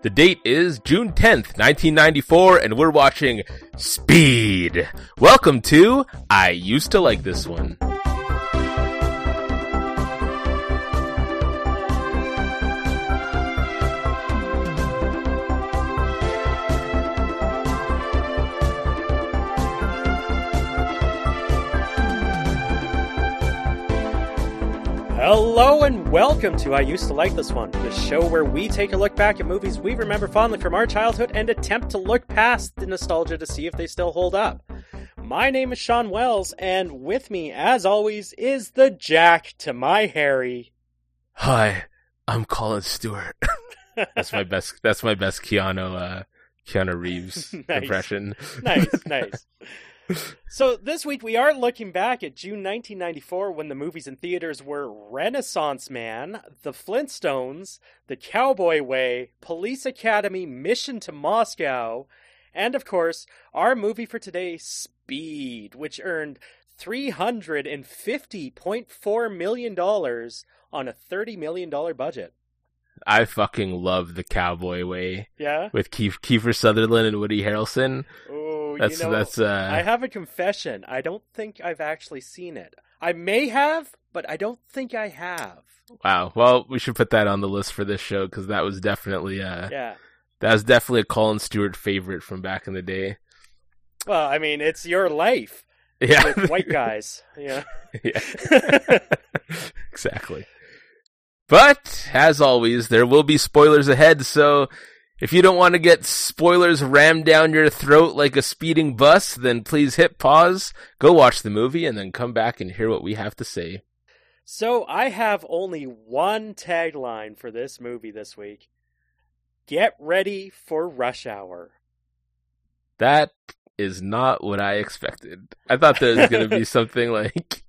The date is June 10th, 1994, and we're watching Speed. Welcome to I Used to Like This One. Hello and welcome to I Used to Like This One, the show where we take a look back at movies we remember fondly from our childhood and attempt to look past the nostalgia to see if they still hold up. My name is Sean Wells, and with me, as always, is the Jack to my Harry. Hi, I'm Colin Stewart. That's my best Keanu Reeves impression. Nice. So this week we are looking back at June 1994 when the movies in theaters were Renaissance Man, The Flintstones, The Cowboy Way, Police Academy, Mission to Moscow, and of course our movie for today, Speed, which earned $350.4 million on a $30 million budget. I fucking love The Cowboy Way. Yeah? With Kiefer Sutherland and Woody Harrelson. Oh, That's I have a confession. I don't think I've actually seen it. I may have, but I don't think I have. Wow. Well, we should put that on the list for this show because that was definitely that was definitely a Colin Stewart favorite from back in the day. Well, I mean, it's your life. Yeah. With white guys. Yeah. Yeah. Exactly. But, as always, there will be spoilers ahead, so if you don't want to get spoilers rammed down your throat like a speeding bus, then please hit pause, go watch the movie, and then come back and hear what we have to say. So, I have only one tagline for this movie this week. Get ready for rush hour. That is not what I expected. I thought there was going to be something like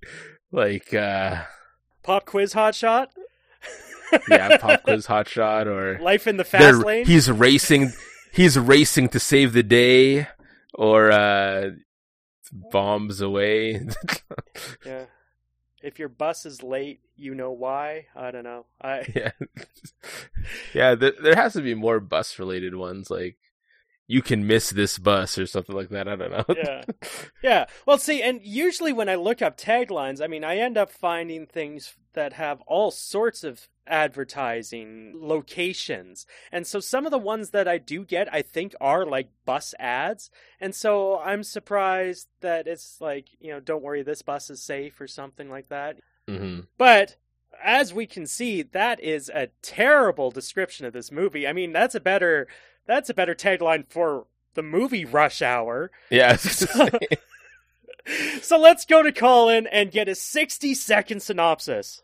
Pop Quiz Hotshot? Yeah, Pop Quiz Hotshot or Life in the Fast Lane. He's racing to save the day, or Bombs Away. Yeah. If your bus is late, you know why? I don't know. Yeah. There has to be more bus related ones, like you can miss this bus or something like that. I don't know. Yeah. Well, see, and usually when I look up taglines, I mean, I end up finding things that have all sorts of advertising locations. And so some of the ones that I do get, I think are like bus ads. And so I'm surprised that it's like, don't worry, this bus is safe or something like that. Mm-hmm. But as we can see, that is a terrible description of this movie. I mean, that's a better tagline for the movie Rush Hour. Yeah. So let's go to Colin and get a 60-second synopsis.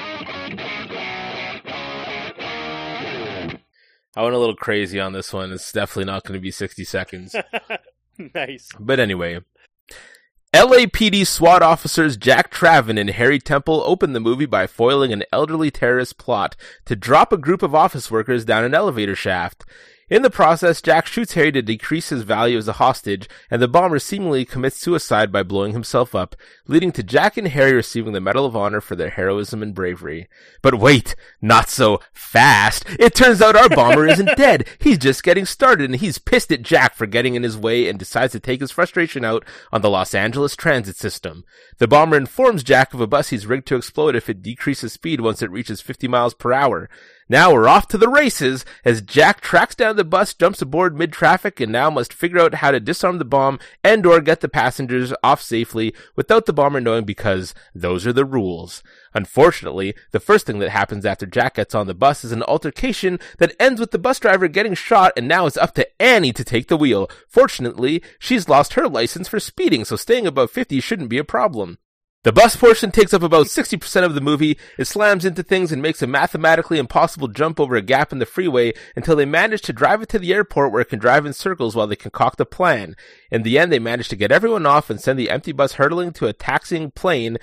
I went a little crazy on this one. It's definitely not going to be 60 seconds. Nice. But anyway, LAPD SWAT officers Jack Traven and Harry Temple open the movie by foiling an elderly terrorist plot to drop a group of office workers down an elevator shaft. In the process, Jack shoots Harry to decrease his value as a hostage, and the bomber seemingly commits suicide by blowing himself up, leading to Jack and Harry receiving the Medal of Honor for their heroism and bravery. But wait, not so fast. It turns out our bomber isn't dead. He's just getting started, and he's pissed at Jack for getting in his way and decides to take his frustration out on the Los Angeles transit system. The bomber informs Jack of a bus he's rigged to explode if it decreases speed once it reaches 50 miles per hour. Now we're off to the races as Jack tracks down the bus, jumps aboard mid-traffic, and now must figure out how to disarm the bomb and or get the passengers off safely without the bomber knowing because those are the rules. Unfortunately, the first thing that happens after Jack gets on the bus is an altercation that ends with the bus driver getting shot, and now it's up to Annie to take the wheel. Fortunately, she's lost her license for speeding, so staying above 50 shouldn't be a problem. The bus portion takes up about 60% of the movie. It slams into things and makes a mathematically impossible jump over a gap in the freeway until they manage to drive it to the airport where it can drive in circles while they concoct a plan. In the end, they manage to get everyone off and send the empty bus hurtling to a taxiing plane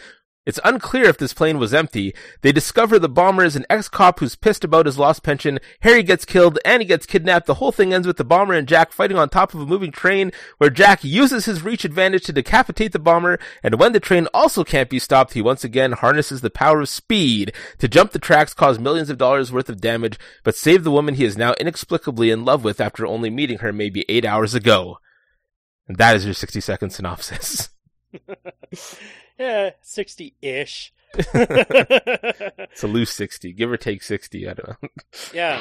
It's unclear if this plane was empty. They discover the bomber is an ex-cop who's pissed about his lost pension. Harry gets killed, and he gets kidnapped. The whole thing ends with the bomber and Jack fighting on top of a moving train, where Jack uses his reach advantage to decapitate the bomber, and when the train also can't be stopped, he once again harnesses the power of speed to jump the tracks, cause millions of dollars worth of damage, but save the woman he is now inexplicably in love with after only meeting her maybe 8 hours ago. And that is your 60-second synopsis. Yeah, 60-ish. It's a loose 60, give or take 60, I don't know. Yeah.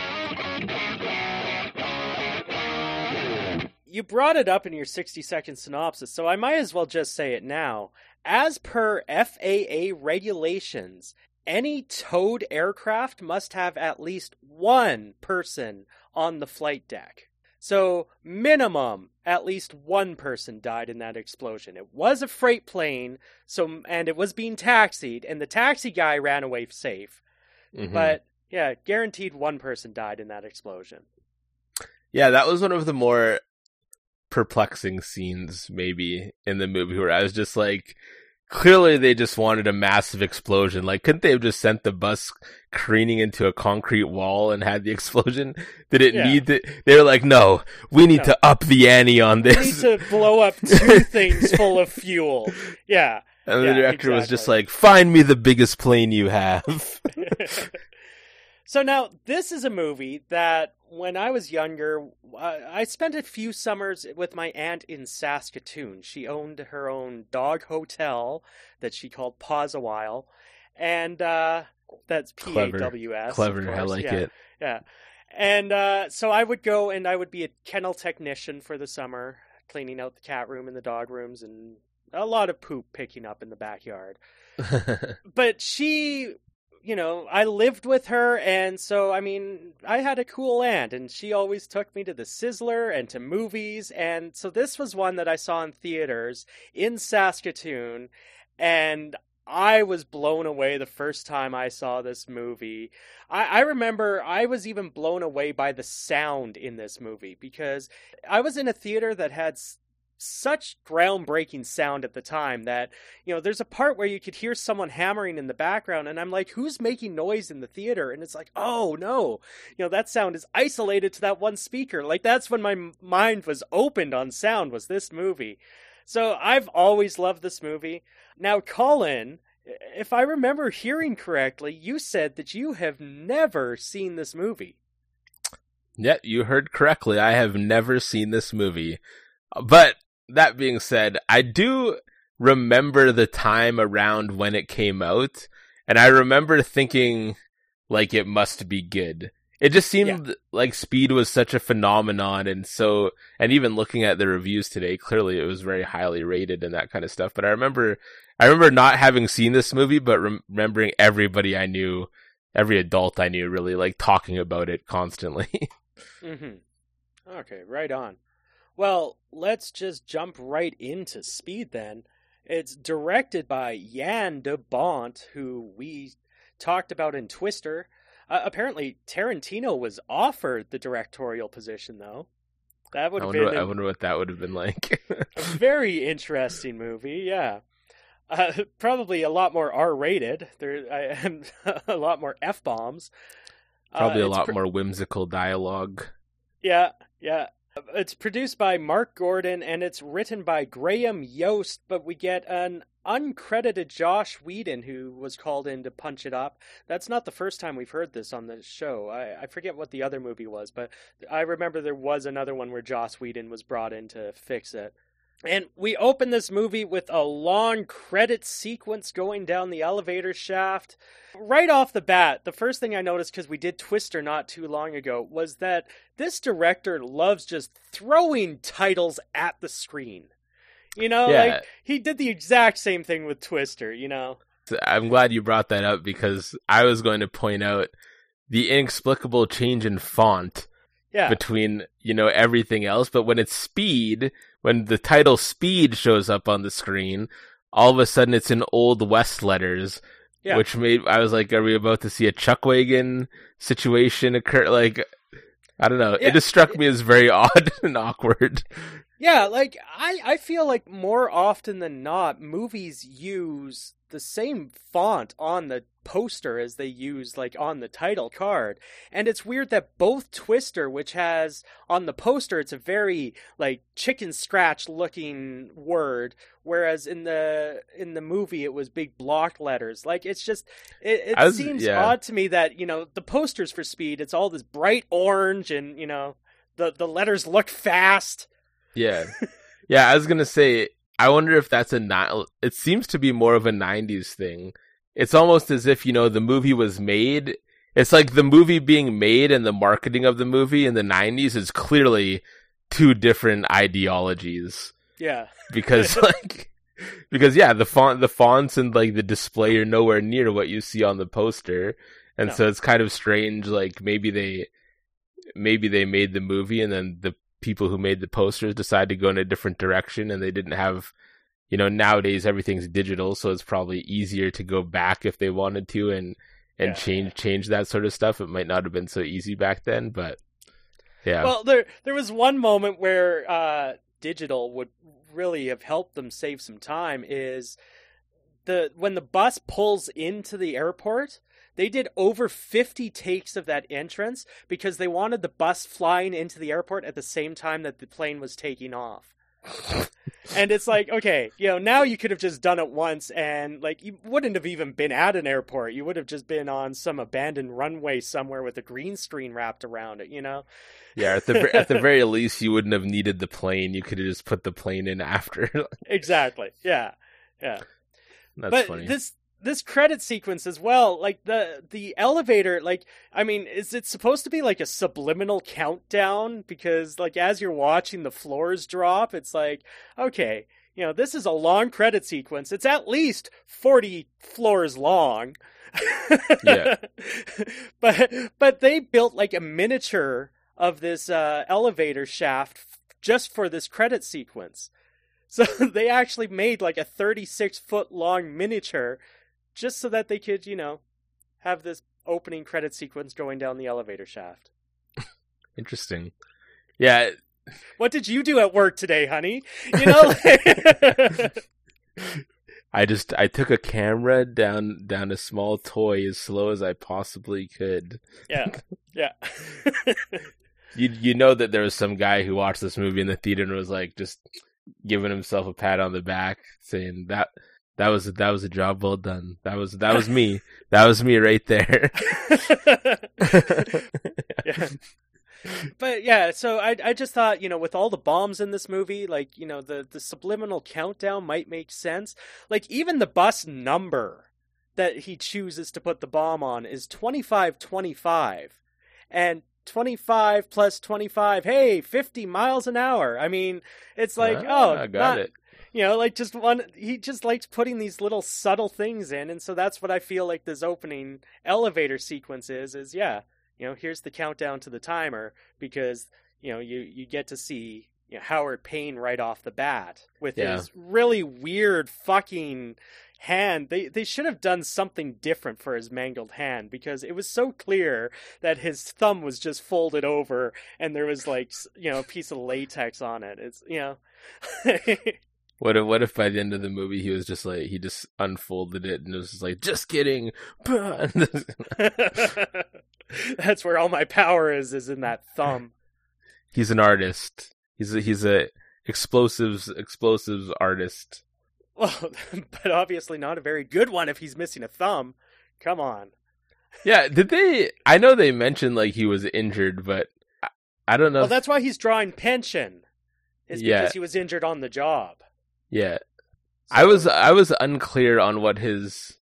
You brought it up in your 60-second synopsis, so I might as well just say it now. As per FAA regulations, any towed aircraft must have at least one person on the flight deck. So, minimum, at least one person died in that explosion. It was a freight plane, and it was being taxied, and the taxi guy ran away safe. Mm-hmm. But, yeah, guaranteed one person died in that explosion. Yeah, that was one of the more perplexing scenes, maybe, in the movie, where I was just like, clearly they just wanted a massive explosion. Like, couldn't they have just sent the bus careening into a concrete wall and had the explosion? Did it need to? They were like, no, we need to up the ante on this. We need to blow up 2 things full of fuel. Yeah. And the director was just like, find me the biggest plane you have. So now, this is a movie that, when I was younger, I spent a few summers with my aunt in Saskatoon. She owned her own dog hotel that she called Pause a While, and that's PAWS. Clever, I like it. Yeah. And so I would go and I would be a kennel technician for the summer, cleaning out the cat room and the dog rooms, and a lot of poop picking up in the backyard. But she... I lived with her, and so, I had a cool aunt, and she always took me to the Sizzler and to movies, and so this was one that I saw in theaters in Saskatoon, and I was blown away the first time I saw this movie. I remember I was even blown away by the sound in this movie, because I was in a theater that had such groundbreaking sound at the time that, there's a part where you could hear someone hammering in the background, and I'm like, who's making noise in the theater? And it's like, oh no, that sound is isolated to that one speaker. Like, that's when my mind was opened on sound, was this movie. So I've always loved this movie. Now, Colin, if I remember hearing correctly, you said that you have never seen this movie. Yeah, you heard correctly. I have never seen this movie. But that being said, I do remember the time around when it came out, and I remember thinking, like, it must be good. It just seemed like Speed was such a phenomenon, and even looking at the reviews today, clearly it was very highly rated and that kind of stuff. But I remember not having seen this movie, but remembering everybody I knew, every adult I knew, really, like, talking about it constantly. Mm-hmm. Okay, right on. Well, let's just jump right into Speed then. It's directed by Jan de Bont, who we talked about in Twister. Apparently, Tarantino was offered the directorial position, though. That would have been... I wonder what that would have been like. A very interesting movie, yeah. Probably a lot more R-rated. And a lot more F-bombs. Probably a lot more whimsical dialogue. Yeah. It's produced by Mark Gordon, and it's written by Graham Yost, but we get an uncredited Josh Whedon who was called in to punch it up. That's not the first time we've heard this on the show. I forget what the other movie was, but I remember there was another one where Joss Whedon was brought in to fix it. And we open this movie with a long credit sequence going down the elevator shaft. Right off the bat, the first thing I noticed, because we did Twister not too long ago, was that this director loves just throwing titles at the screen. Like, he did the exact same thing with Twister, I'm glad you brought that up, because I was going to point out the inexplicable change in font between, everything else. But when it's Speed, when the title Speed shows up on the screen, all of a sudden it's in Old West letters, which I was like, are we about to see a Chuckwagon situation occur? Like, I don't know. It just struck me as very odd and awkward. Yeah, like I feel like more often than not, movies use the same font on the poster as they use like on the title card. And it's weird that both Twister, which has on the poster it's a very like chicken scratch looking word, whereas in the movie it was big block letters. Like it's just it seems odd to me that, the posters for Speed, it's all this bright orange and, the letters look fast. Yeah. Yeah, I was gonna say, I wonder if that's it seems to be more of a 90s thing. It's almost as if, the movie was made, it's like the movie being made and the marketing of the movie in the 90s is clearly two different ideologies. Yeah. Because yeah, the fonts and like the display are nowhere near what you see on the poster. And so it's kind of strange, like maybe they made the movie and then the people who made the posters decide to go in a different direction, and they didn't have, nowadays everything's digital, so it's probably easier to go back if they wanted to and change that sort of stuff. It might not have been so easy back then, but yeah. Well, there was one moment where digital would really have helped them save some time, is when the bus pulls into the airport. They did over 50 takes of that entrance because they wanted the bus flying into the airport at the same time that the plane was taking off. And it's like, okay, now you could have just done it once and like you wouldn't have even been at an airport. You would have just been on some abandoned runway somewhere with a green screen wrapped around it, Yeah, at the very least you wouldn't have needed the plane. You could have just put the plane in after. Exactly. Yeah. Yeah. That's funny. This credit sequence as well, like the elevator, like, I mean, is it supposed to be like a subliminal countdown? Because like as you're watching the floors drop, it's like, okay, this is a long credit sequence. It's at least 40 floors long. Yeah. But they built like a miniature of this elevator shaft just for this credit sequence. So they actually made like a 36-foot long miniature just so that they could, have this opening credit sequence going down the elevator shaft. Interesting. Yeah. What did you do at work today, honey? I took a camera down a small toy as slow as I possibly could. Yeah. Yeah. You know that there was some guy who watched this movie in the theater and was like just giving himself a pat on the back, saying that was a job well done. That was me. That was me right there. Yeah. But yeah, so I just thought, with all the bombs in this movie, like, the subliminal countdown might make sense. Like even the bus number that he chooses to put the bomb on is 2525. And 25 plus 25, hey, 50 miles an hour. I mean, it's like, I got it. Like he just likes putting these little subtle things in. And so that's what I feel like this opening elevator sequence is, here's the countdown to the timer because, you get to see Howard Payne right off the bat with his really weird fucking hand. They should have done something different for his mangled hand because it was so clear that his thumb was just folded over and there was like, a piece of latex on it. It's, What if by the end of the movie he was just like, he just unfolded it and it was just like, just kidding. That's where all my power is in that thumb. He's an artist. He's a explosives artist. Well, but obviously not a very good one if he's missing a thumb. Come on. Yeah, I know they mentioned like he was injured, but I don't know. Well, that's why he's drawing pension. Is because he was injured on the job. Yeah. So, I was unclear on what his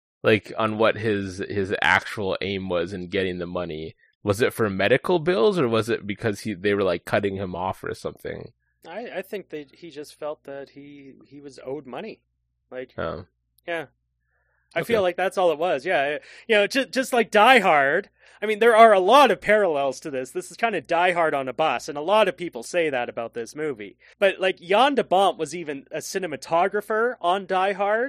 actual aim was in getting the money. Was it for medical bills or was it because they were like cutting him off or something? I think that he just felt that he was owed money. Like, oh. Yeah. I feel like that's all it was. Yeah. Just like Die Hard. I mean, there are a lot of parallels to this. This is kind of Die Hard on a bus, and a lot of people say that about this movie. But like Jan de Bont was even a cinematographer on Die Hard,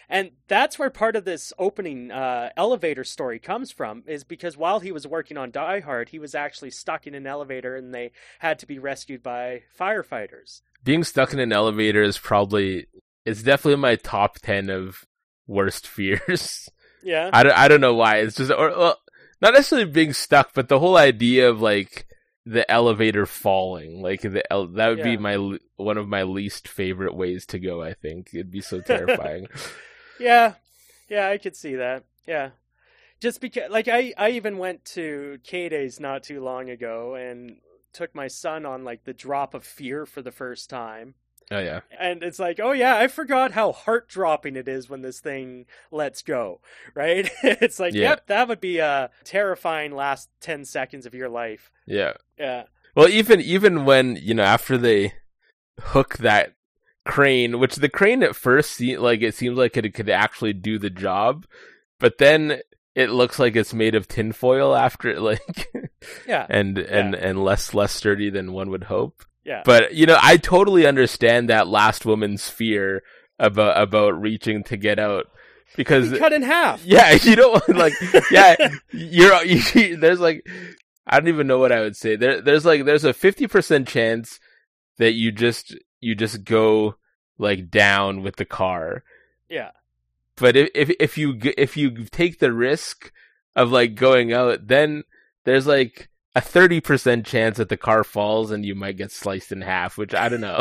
And that's where part of this opening elevator story comes from, is because while he was working on Die Hard, he was actually stuck in an elevator and they had to be rescued by firefighters. Being stuck in an elevator is it's definitely in my top 10 of worst fears. Yeah. I don't know why. It's just, well, not necessarily being stuck, but the whole idea of like the elevator falling, like that would be one of my least favorite ways to go. I think it'd be so terrifying. Yeah, I could see that. Yeah, just because, like, I even went to K-Days not too long ago and took my son on like the drop of fear for the first time. Oh yeah, and it's like, oh yeah, I forgot how heart-dropping it is when this thing lets go. Right? It's like, yep, that would be a terrifying last 10 seconds of your life. Yeah. Well, even when, after they hook that crane, which the crane at first seems like it could actually do the job, but then it looks like it's made of tinfoil after it, like, and less sturdy than one would hope. Yeah. But I totally understand that last woman's fear about reaching to get out, because cut in half. Yeah, you don't like. Yeah, there's like, I don't even know what I would say. There's a 50% chance that you just go like down with the car. Yeah. But if you take the risk of like going out, then there's like a 30% chance that the car falls and you might get sliced in half, which I don't know.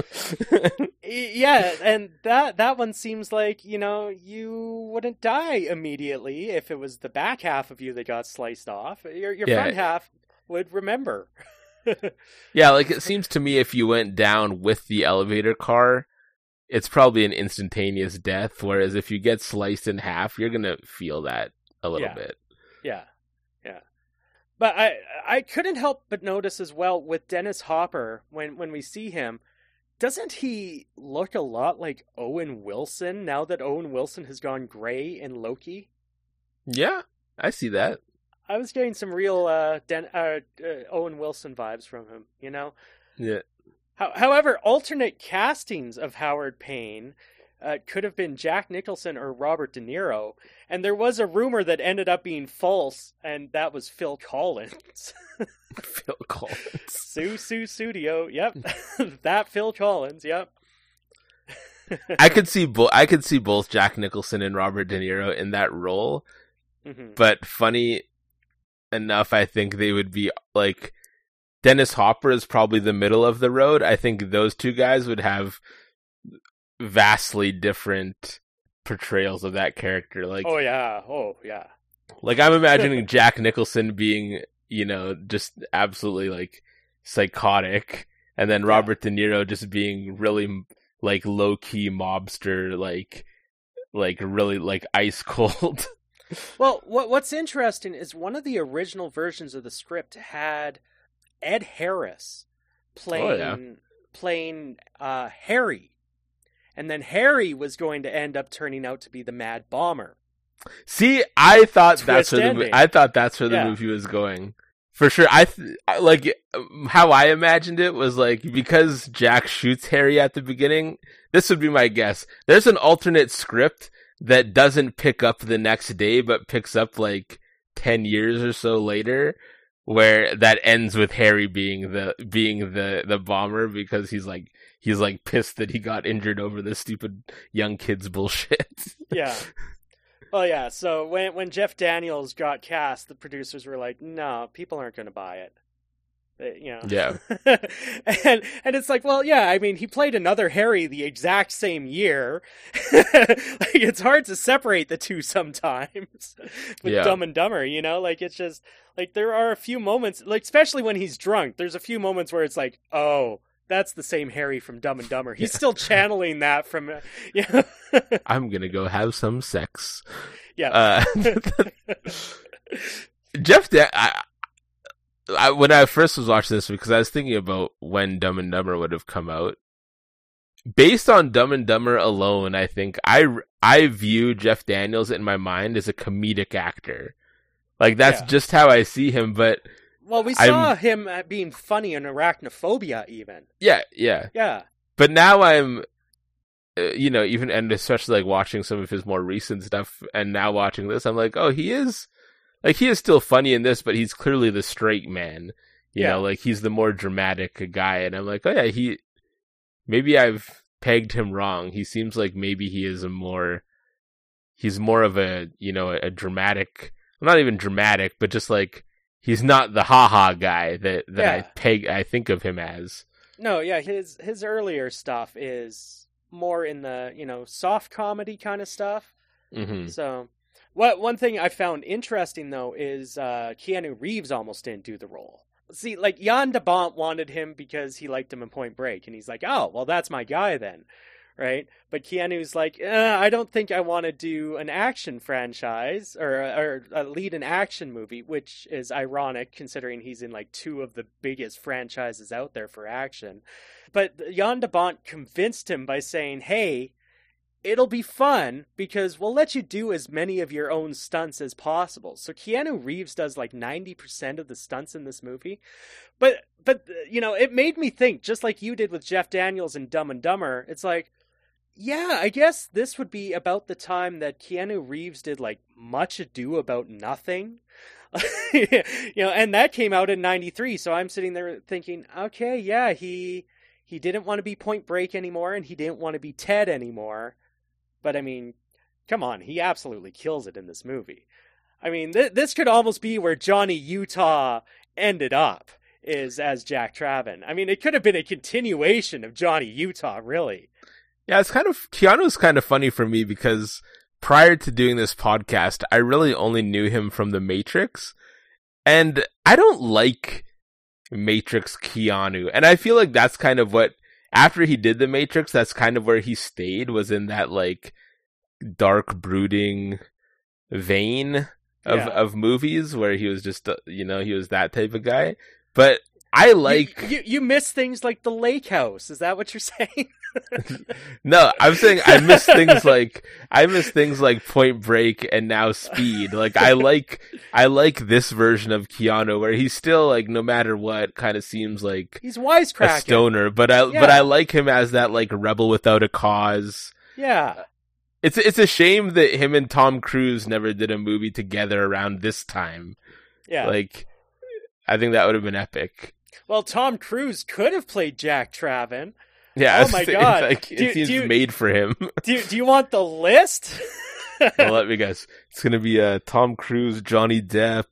Yeah, and that one seems like, you wouldn't die immediately if it was the back half of you that got sliced off. Your front half would remember. Yeah, like it seems to me if you went down with the elevator car, it's probably an instantaneous death, whereas if you get sliced in half, you're going to feel that a little bit. Yeah. But I couldn't help but notice as well with Dennis Hopper, when we see him, doesn't he look a lot like Owen Wilson now that Owen Wilson has gone gray in Loki? Yeah, I see that. I was getting some real Owen Wilson vibes from him, Yeah. However, alternate castings of Howard Payne could have been Jack Nicholson or Robert De Niro, and there was a rumor that ended up being false, and that was Phil Collins. Phil Collins. Sue Studio, yep. That Phil Collins, yep. I could see both Jack Nicholson and Robert De Niro in that role, but funny enough, I think they would be like, Dennis Hopper is probably the middle of the road. I think those two guys would have vastly different portrayals of that character. Like, oh yeah. Like, I'm imagining Jack Nicholson being, just absolutely like psychotic, and then Robert De Niro just being really like low key mobster, like really like ice cold. Well, what's interesting is one of the original versions of the script had Ed Harris playing Harry. And then Harry was going to end up turning out to be the Mad Bomber. See, I thought that's where the movie was going. For sure. Like how I imagined it was like, because Jack shoots Harry at the beginning, this would be my guess. There's an alternate script that doesn't pick up the next day, but picks up like 10 years or so later, where that ends with Harry being the bomber, because he's like pissed that he got injured over this stupid young kids bullshit. Yeah. Well, yeah. So when Jeff Daniels got cast, the producers were like, "No, people aren't going to buy it." Yeah. and it's like, well, yeah. I mean, he played another Harry the exact same year. Like, it's hard to separate the two sometimes with Dumb and Dumber. Like, it's just like there are a few moments, like especially when he's drunk. There's a few moments where it's like, oh, that's the same Harry from Dumb and Dumber. He's still channeling that from. I'm gonna go have some sex. Yeah. Jeff, when I first was watching this, because I was thinking about when Dumb and Dumber would have come out. Based on Dumb and Dumber alone, I think I view Jeff Daniels in my mind as a comedic actor. Like, that's just how I see him, but... Well, we saw him being funny in Arachnophobia, even. Yeah. Yeah. But now even and especially like watching some of his more recent stuff, and now watching this, I'm like, oh, he is still funny in this, but he's clearly the straight man. You know, like he's the more dramatic guy, and I'm like, oh yeah, maybe I've pegged him wrong. He seems like maybe he's more of a, a dramatic, not even dramatic, but just like he's not the haha guy that I think of him as. No, yeah, his earlier stuff is more in the, soft comedy kind of stuff. Mm-hmm. So, one thing I found interesting though is Keanu Reeves almost didn't do the role. See, like Jan de Bont wanted him because he liked him in Point Break, and he's like, oh, well, that's my guy then, right? But Keanu's like, I don't think I want to do an action franchise or lead an action movie, which is ironic considering he's in like two of the biggest franchises out there for action. But Jan de Bont convinced him by saying, hey, it'll be fun because we'll let you do as many of your own stunts as possible. So Keanu Reeves does like 90% of the stunts in this movie. But it made me think, just like you did with Jeff Daniels in Dumb and Dumber, it's like, yeah, I guess this would be about the time that Keanu Reeves did like Much Ado About Nothing. And that came out in 93. So I'm sitting there thinking, okay, yeah, he didn't want to be Point Break anymore, and he didn't want to be Ted anymore. But I mean, come on, he absolutely kills it in this movie. I mean, this could almost be where Johnny Utah ended up, is as Jack Traven. I mean, it could have been a continuation of Johnny Utah, really. Yeah, Keanu's kind of funny for me because prior to doing this podcast, I really only knew him from The Matrix. And I don't like Matrix Keanu. And I feel like that's kind of what, after he did The Matrix, that's kind of where he stayed, was in that like dark brooding vein of movies where he was just, he was that type of guy. But I like... You miss things like The Lake House. Is that what you're saying? No, I'm saying I miss things like Point Break and now Speed. Like I like this version of Keanu where he's still like, no matter what, kind of seems like he's wisecracking, a stoner, but I like him as that like rebel without a cause. Yeah. It's a shame that him and Tom Cruise never did a movie together around this time. Yeah. Like I think that would have been epic. Well, Tom Cruise could have played Jack Traven. Yeah. Oh my God. Like, it seems made for him. Do you want the list? Well, let me guess. It's gonna be Tom Cruise, Johnny Depp.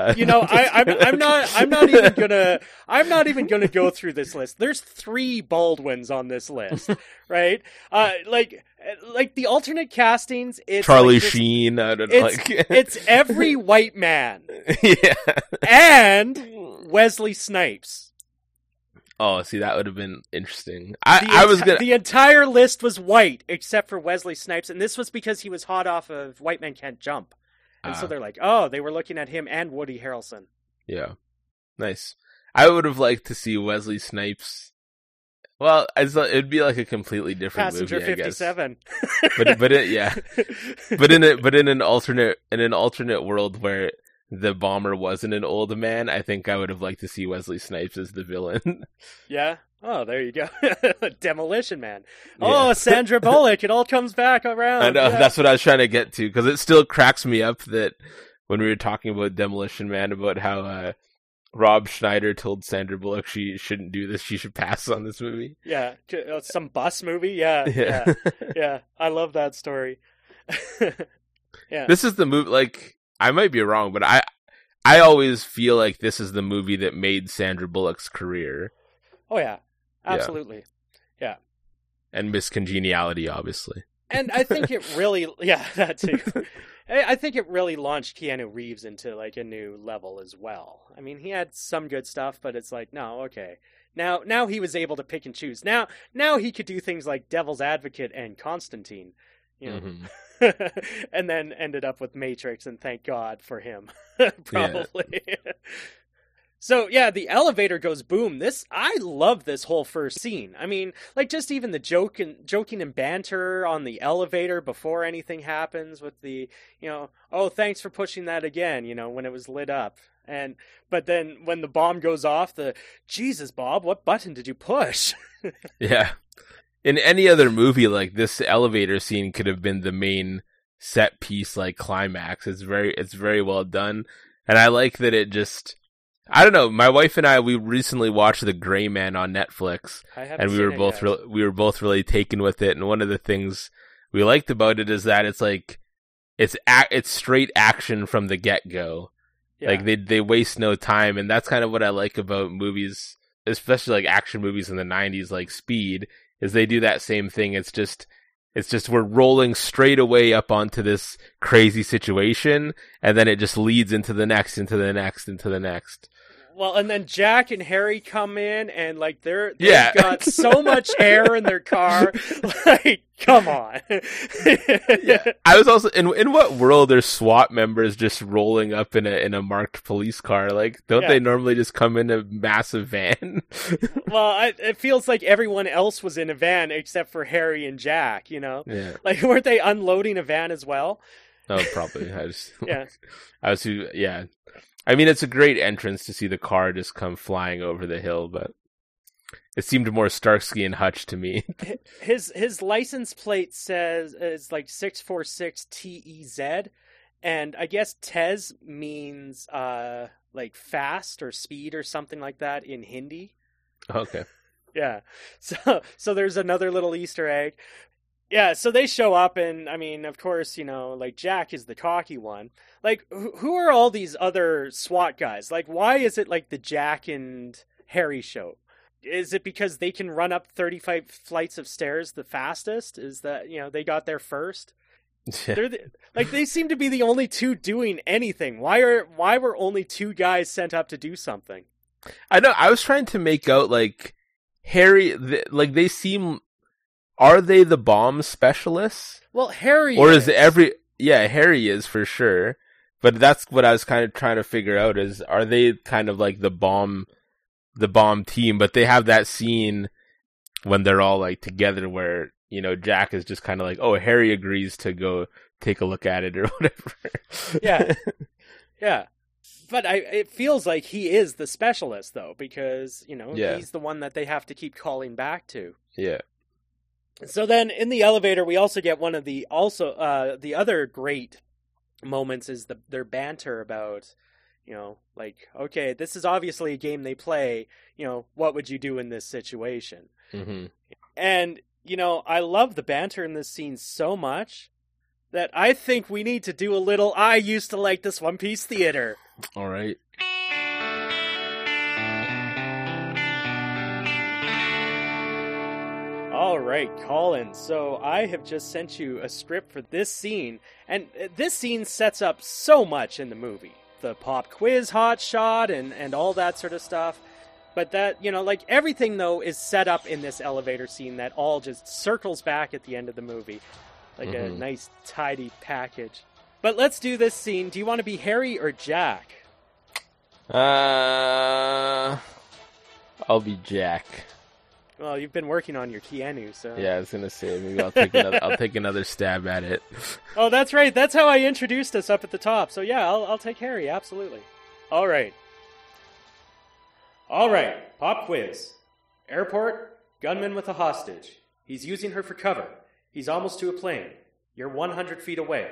I'm not even gonna go through this list. There's 3 Baldwins on this list, right? Like the alternate castings. It's Charlie like Sheen. I don't know. It's every white man. Yeah. And Wesley Snipes. Oh, see, that would have been interesting. The entire list was white except for Wesley Snipes, and this was because he was hot off of White Men Can't Jump, and so they're like, oh, they were looking at him and Woody Harrelson. Yeah, nice. I would have liked to see Wesley Snipes. Well, it'd be like a completely different Passenger movie, 57. I guess. but in an alternate world where the bomber wasn't an old man, I think I would have liked to see Wesley Snipes as the villain. Yeah? Oh, there you go. Demolition Man. Oh, yeah. Sandra Bullock. It all comes back around. I know, that's what I was trying to get to, because it still cracks me up that when we were talking about Demolition Man, about how Rob Schneider told Sandra Bullock she shouldn't do this, she should pass on this movie. Yeah, some bus movie? Yeah. Yeah. I love that story. Yeah. This is the movie, like, I might be wrong, but I always feel like this is the movie that made Sandra Bullock's career. Oh, yeah. Absolutely. Yeah. And Miss Congeniality, obviously. And I think it really... Yeah, that too. I think it really launched Keanu Reeves into, like, a new level as well. I mean, he had some good stuff, but it's like, no, okay. Now he was able to pick and choose. Now he could do things like Devil's Advocate and Constantine, you know. Mm-hmm. And then ended up with Matrix, and thank God for him. Probably. Yeah. So yeah, the elevator goes boom. I love this whole first scene. I mean, like, just even the joking and banter on the elevator before anything happens with the, oh, thanks for pushing that again, when it was lit up. But then when the bomb goes off, Jesus, Bob, what button did you push? Yeah. In any other movie, like, this elevator scene could have been the main set piece, like, climax. It's very well done. And I like that it just, I don't know, my wife and I, we recently watched The Gray Man on Netflix. And we were both really taken with it. And one of the things we liked about it is that it's like, it's straight action from the get-go. Yeah. Like, they waste no time. And that's kind of what I like about movies, especially like action movies in the 90s, like Speed, is they do that same thing. It's just we're rolling straight away up onto this crazy situation, and then it just leads into the next, into the next, into the next. Well, and then Jack and Harry come in, and like they've got so much air in their car. Like, come on. Yeah. I was also in what world are SWAT members just rolling up in a marked police car? Like, don't they normally just come in a massive van? Well, it feels like everyone else was in a van except for Harry and Jack. You know, like, weren't they unloading a van as well? Oh, probably. I mean, it's a great entrance to see the car just come flying over the hill, but it seemed more Starsky and Hutch to me. His license plate says it's like 646 TEZ, and I guess Tez means like fast or speed or something like that in Hindi. Okay. Yeah. So there's another little Easter egg. Yeah, so they show up, and, I mean, of course, you know, like, Jack is the cocky one. Like, who are all these other SWAT guys? Like, why is it, like, the Jack and Harry show? Is it because they can run up 35 flights of stairs the fastest? Is that, you know, they got there first? They seem to be the only two doing anything. Why were only two guys sent up to do something? I know, I was trying to make out, like, Harry, they seem... Are they the bomb specialists? Well, Harry or is it Harry is for sure. But that's what I was kind of trying to figure out is, are they kind of like the bomb team? But they have that scene when they're all like together where, you know, Jack is just kind of like, oh, Harry agrees to go take a look at it or whatever. Yeah. Yeah. But it feels like he is the specialist though, because, you know, he's the one that they have to keep calling back to. Yeah. So then in the elevator, we also get one of the other great moments is their banter about, you know, like, okay, this is obviously a game they play, you know, what would you do in this situation? Mm-hmm. And, you know, I love the banter in this scene so much that I think we need to do a little, I used to like this One Piece theater. All right. All right, Colin, so I have just sent you a script for this scene, and this scene sets up so much in the movie. The pop quiz hot shot and all that sort of stuff. But that, you know, like everything, though, is set up in this elevator scene that all just circles back at the end of the movie. Like a nice, tidy package. But let's do this scene. Do you want to be Harry or Jack? I'll be Jack. Well, you've been working on your Keanu, so... Yeah, I was going to say, maybe I'll take another stab at it. Oh, that's right. That's how I introduced us up at the top. So yeah, I'll take Harry, absolutely. All right. Pop quiz. Airport, gunman with a hostage. He's using her for cover. He's almost to a plane. You're 100 feet away.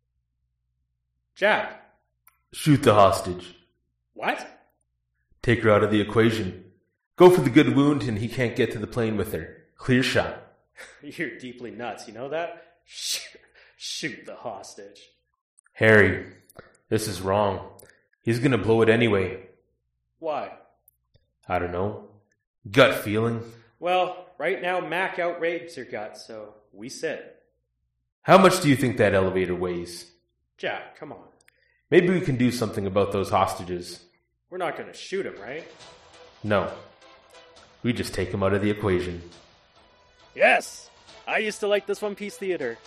Jack. Shoot the hostage. What? Take her out of the equation. Go for the good wound and he can't get to the plane with her. Clear shot. You're deeply nuts, you know that? Shoot the hostage. Harry, this is wrong. He's gonna blow it anyway. Why? I don't know. Gut feeling. Well, right now Mac outraged your gut, so we sit. How much do you think that elevator weighs? Jack, come on. Maybe we can do something about those hostages. We're not gonna shoot him, right? No. We just take him out of the equation. Yes! I used to like this One Piece theater.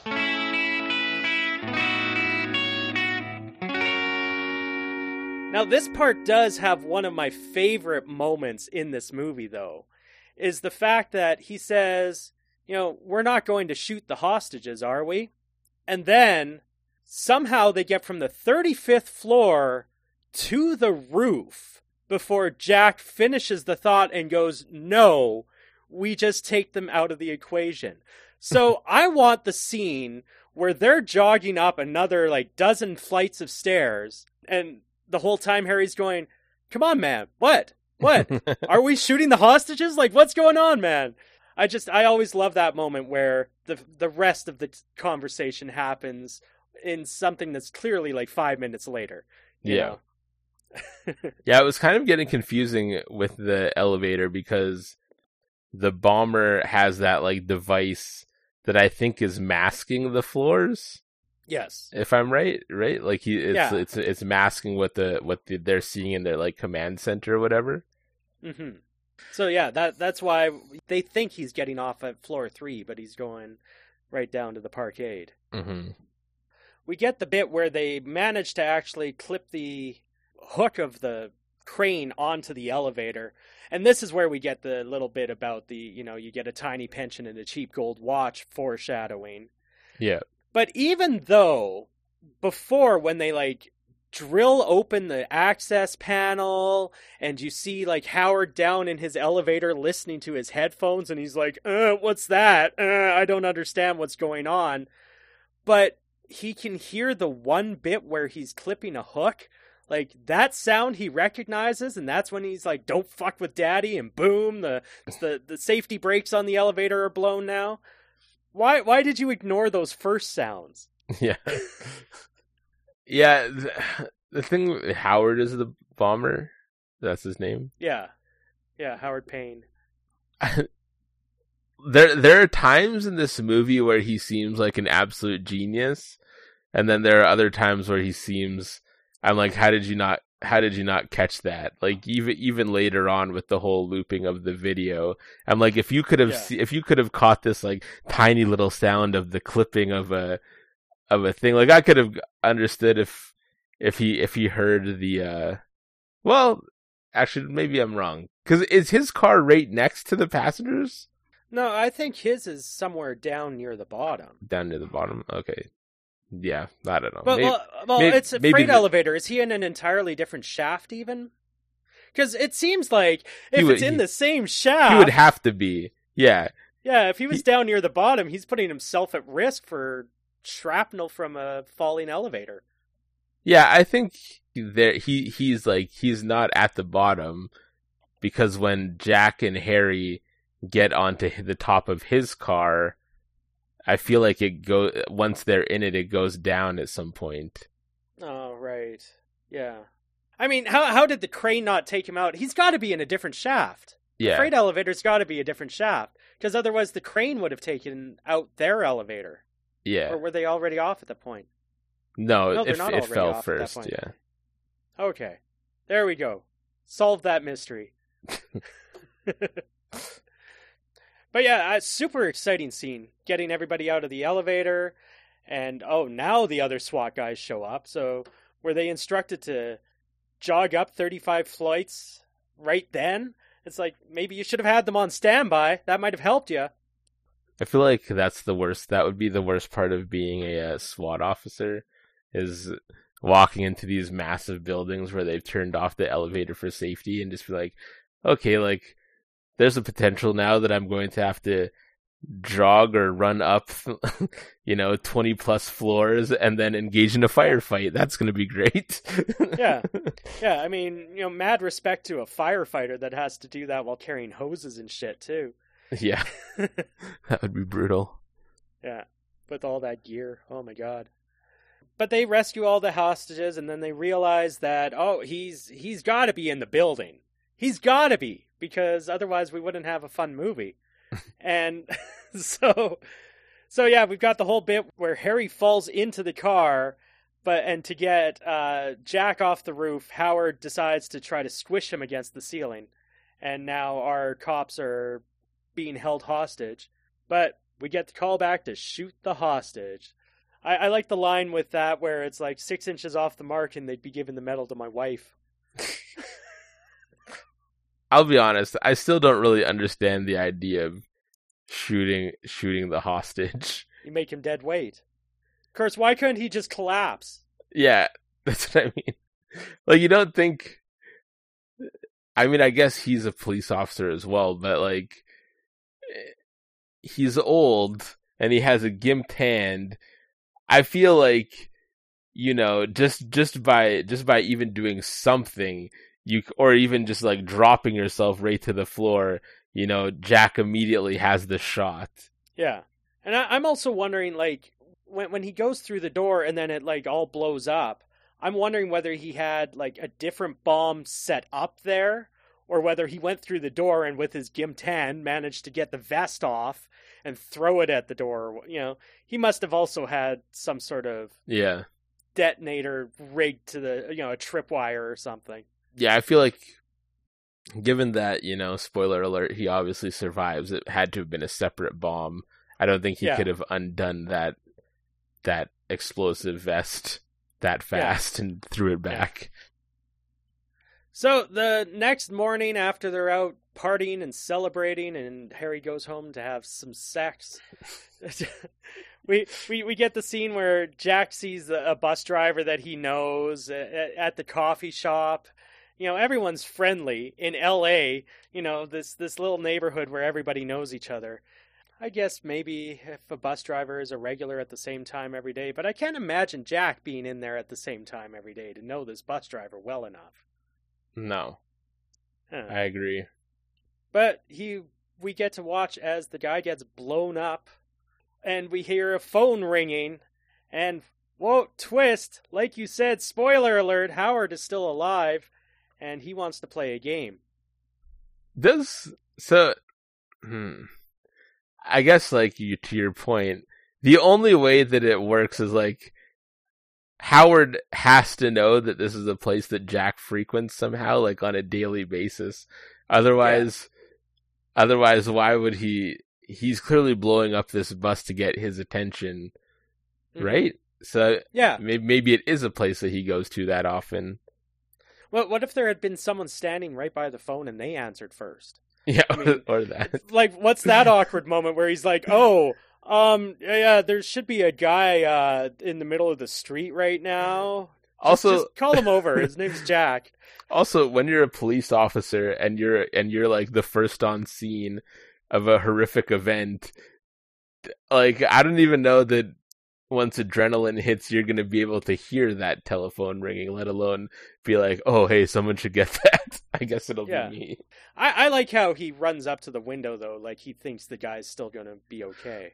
Now, this part does have one of my favorite moments in this movie, though, is the fact that he says, you know, we're not going to shoot the hostages, are we? And then, somehow they get from the 35th floor to the roof before Jack finishes the thought and goes, no, we just take them out of the equation. So I want the scene where they're jogging up another like dozen flights of stairs, and the whole time Harry's going, "Come on, man, what? Are we shooting the hostages? Like, what's going on, man?" I always love that moment where the rest of the conversation happens in something that's clearly like 5 minutes later. You know? Yeah, it was kind of getting confusing with the elevator because the bomber has that like device that I think is masking the floors. Yes, if I'm right. Like it's masking what they're seeing in their like command center or whatever. Mm-hmm. So yeah, that's why they think he's getting off at floor 3, but he's going right down to the parkade. Mm-hmm. We get the bit where they manage to actually clip the hook of the crane onto the elevator. And this is where we get the little bit about the, you get a tiny pension and a cheap gold watch foreshadowing. Yeah. But even though before, when they like drill open the access panel and you see like Howard down in his elevator listening to his headphones and he's like, what's that? I don't understand what's going on. But he can hear the one bit where he's clipping a hook. Like, that sound he recognizes, and that's when he's like, "Don't fuck with daddy," and boom, the safety brakes on the elevator are blown now. Why did you ignore those first sounds? Yeah. Yeah, the thing, Howard is the bomber. That's his name? Yeah, Howard Payne. There are times in this movie where he seems like an absolute genius, and then there are other times where he seems... I'm like, how did you not catch that? Like even later on with the whole looping of the video, I'm like, if you could have caught this like tiny little sound of the clipping of a thing, like I could have understood if he heard the well, actually maybe I'm wrong, because is his car right next to the passengers? No, I think his is somewhere down near the bottom. Down near the bottom, okay. Yeah, I don't know. Well, it's a freight elevator. Is he in an entirely different shaft even? Because it seems like if it's in the same shaft... He would have to be, yeah. Yeah, if he was down near the bottom, he's putting himself at risk for shrapnel from a falling elevator. Yeah, I think he's not at the bottom, because when Jack and Harry get onto the top of his car... I feel like once they're in it, it goes down at some point. Oh, right. Yeah. I mean, how did the crane not take him out? He's got to be in a different shaft. Yeah. The freight elevator's got to be a different shaft, because otherwise the crane would have taken out their elevator. Yeah. Or were they already off at that point? No, it fell first, yeah. Okay. There we go. Solve that mystery. But yeah, a super exciting scene. Getting everybody out of the elevator. And, now the other SWAT guys show up. So were they instructed to jog up 35 flights right then? It's like, maybe you should have had them on standby. That might have helped you. I feel like that's the worst. That would be the worst part of being a SWAT officer, is walking into these massive buildings where they've turned off the elevator for safety and just be like, okay, like, there's a potential now that I'm going to have to jog or run up, 20 plus floors and then engage in a firefight. That's going to be great. Yeah. I mean, mad respect to a firefighter that has to do that while carrying hoses and shit too. Yeah. That would be brutal. Yeah. With all that gear. Oh my God. But they rescue all the hostages and then they realize that, he's got to be in the building. He's got to be, because otherwise we wouldn't have a fun movie. And so yeah, we've got the whole bit where Harry falls into the car, and to get Jack off the roof, Howard decides to try to squish him against the ceiling. And now our cops are being held hostage. But we get the call back to shoot the hostage. I like the line with that where it's like 6 inches off the mark and they'd be giving the medal to my wife. I'll be honest, I still don't really understand the idea of shooting the hostage. You make him dead weight. Of course, why couldn't he just collapse? Yeah, that's what I mean. Like, you don't think... I mean, I guess he's a police officer as well, but like, he's old and he has a gimped hand, I feel like, you know, just by even doing something, or even just like dropping yourself right to the floor, you know, Jack immediately has the shot. Yeah. And I'm also wondering, like, when he goes through the door and then it, like, all blows up, I'm wondering whether he had, like, a different bomb set up there, or whether he went through the door and with his gimped hand managed to get the vest off and throw it at the door. You know, he must have also had some sort of detonator rigged to the, you know, a tripwire or something. Yeah, I feel like, given that, you know, spoiler alert, he obviously survives, it had to have been a separate bomb. I don't think he could have undone that explosive vest that fast and threw it back. So the next morning, after they're out partying and celebrating, and Harry goes home to have some sex, we get the scene where Jack sees a bus driver that he knows at the coffee shop. You know, everyone's friendly in LA, you know, this little neighborhood where everybody knows each other. I guess maybe if a bus driver is a regular at the same time every day, but I can't imagine Jack being in there at the same time every day to know this bus driver well enough. No. I agree. But we get to watch as the guy gets blown up, and we hear a phone ringing, and whoa, twist, like you said, spoiler alert, Howard is still alive, and he wants to play a game. I guess, like, to your point, the only way that it works is, like, Howard has to know that this is a place that Jack frequents somehow, like, on a daily basis. Otherwise, why would he's clearly blowing up this bus to get his attention, right? So, maybe it is a place that he goes to that often. Well, what if there had been someone standing right by the phone and they answered first? Yeah, I mean, or that. Like, what's that awkward moment where he's like, there should be a guy in the middle of the street right now. Just call him over. His name's Jack. Also, when you're a police officer and you're like the first on scene of a horrific event, like, I don't even know that once adrenaline hits, you're going to be able to hear that telephone ringing, let alone be like, oh, hey, someone should get that. I guess it'll be me. I like how he runs up to the window, though, like he thinks the guy's still going to be okay.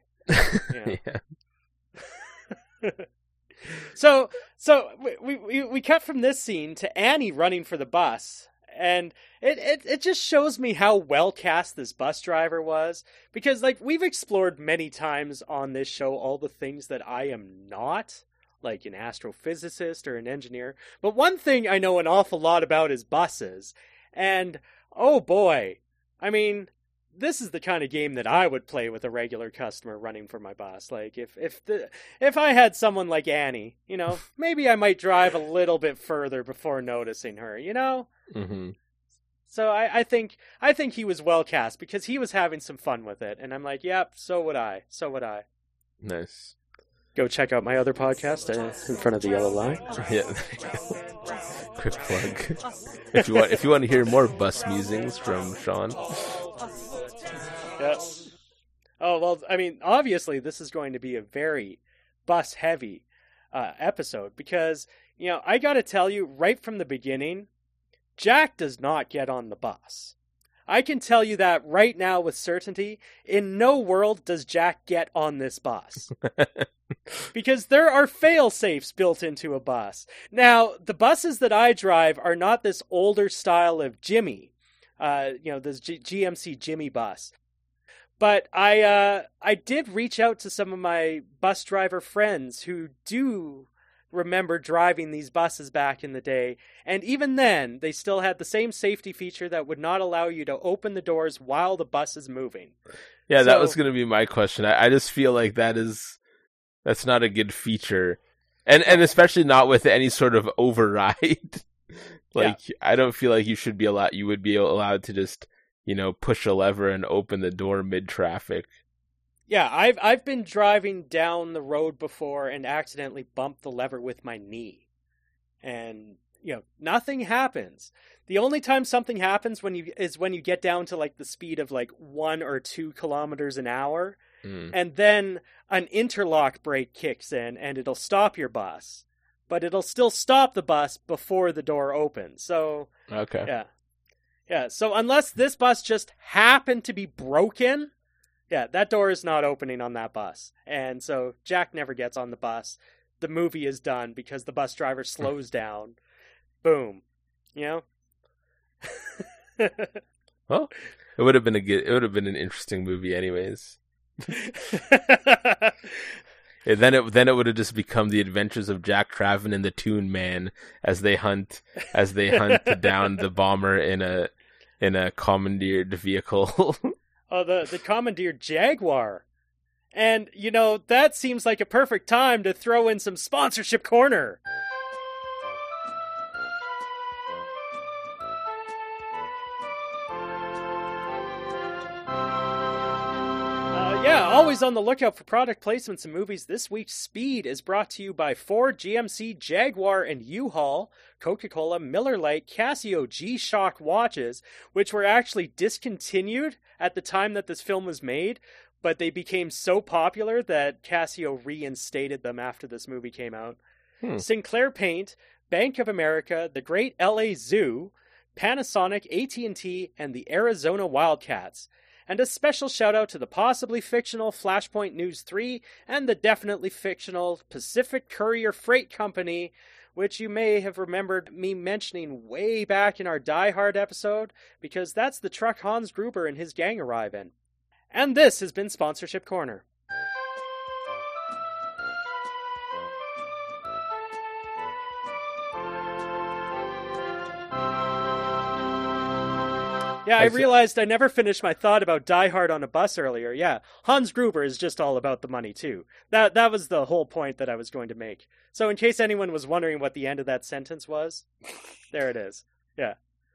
So we cut from this scene to Annie running for the bus. And it just shows me how well cast this bus driver was. Because, like, we've explored many times on this show all the things that I am not, like an astrophysicist or an engineer. But one thing I know an awful lot about is buses. And, oh boy, I mean, this is the kind of game that I would play with a regular customer running for my bus. Like, if I had someone like Annie, you know, maybe I might drive a little bit further before noticing her, you know? Mm-hmm. So I think he was well cast because he was having some fun with it, and I'm like, yep, so would I. Nice. Go check out my other podcast, In Front of the Yellow Line. Yeah. Quick plug. If you want to hear more bus musings from Sean. Yeah. Oh well, I mean, obviously this is going to be a very bus heavy episode because, you know, I got to tell you right from the beginning, Jack does not get on the bus. I can tell you that right now with certainty. In no world does Jack get on this bus. Because there are fail-safes built into a bus. Now, the buses that I drive are not this older style of Jimmy. This GMC Jimmy bus. But I did reach out to some of my bus driver friends who do remember driving these buses back in the day, and even then they still had the same safety feature that would not allow you to open the doors while the bus is moving. Yeah, that was going to be my question. I just feel like that's not a good feature, and especially not with any sort of override. I don't feel like you would be allowed to just, you know, push a lever and open the door mid-traffic. Yeah, I've been driving down the road before and accidentally bumped the lever with my knee. And, you know, nothing happens. The only time something happens is when you get down to, like, the speed of, like, 1 or 2 kilometers an hour. and then an interlock brake kicks in and it'll stop your bus. But it'll still stop the bus before the door opens. So, Okay. yeah. Yeah, so unless this bus just happened to be broken, yeah, that door is not opening on that bus. And so Jack never gets on the bus. The movie is done because the bus driver slows down. Boom. You know? Well, it would have been an interesting movie anyways. And then it would have just become the adventures of Jack Traven and the Toon Man as they hunt down the bomber in a commandeered vehicle. Oh, the commandeered Jaguar. And, you know, that seems like a perfect time to throw in some sponsorship corner. Yeah, always on the lookout for product placements in movies. This week's Speed is brought to you by Ford, GMC, Jaguar, and U-Haul, Coca-Cola, Miller Lite, Casio, G-Shock watches, which were actually discontinued at the time that this film was made, but they became so popular that Casio reinstated them after this movie came out. Sinclair Paint, Bank of America, the Great LA Zoo, Panasonic, AT&T, and the Arizona Wildcats. And a special shout out to the possibly fictional Flashpoint News 3 and the definitely fictional Pacific Courier Freight Company, which you may have remembered me mentioning way back in our Die Hard episode, because that's the truck Hans Gruber and his gang arrive in. And this has been Sponsorship Corner. Yeah, I realized I never finished my thought about Die Hard on a Bus earlier. Yeah, Hans Gruber is just all about the money, too. That was the whole point that I was going to make. So in case anyone was wondering what the end of that sentence was, there it is. Yeah.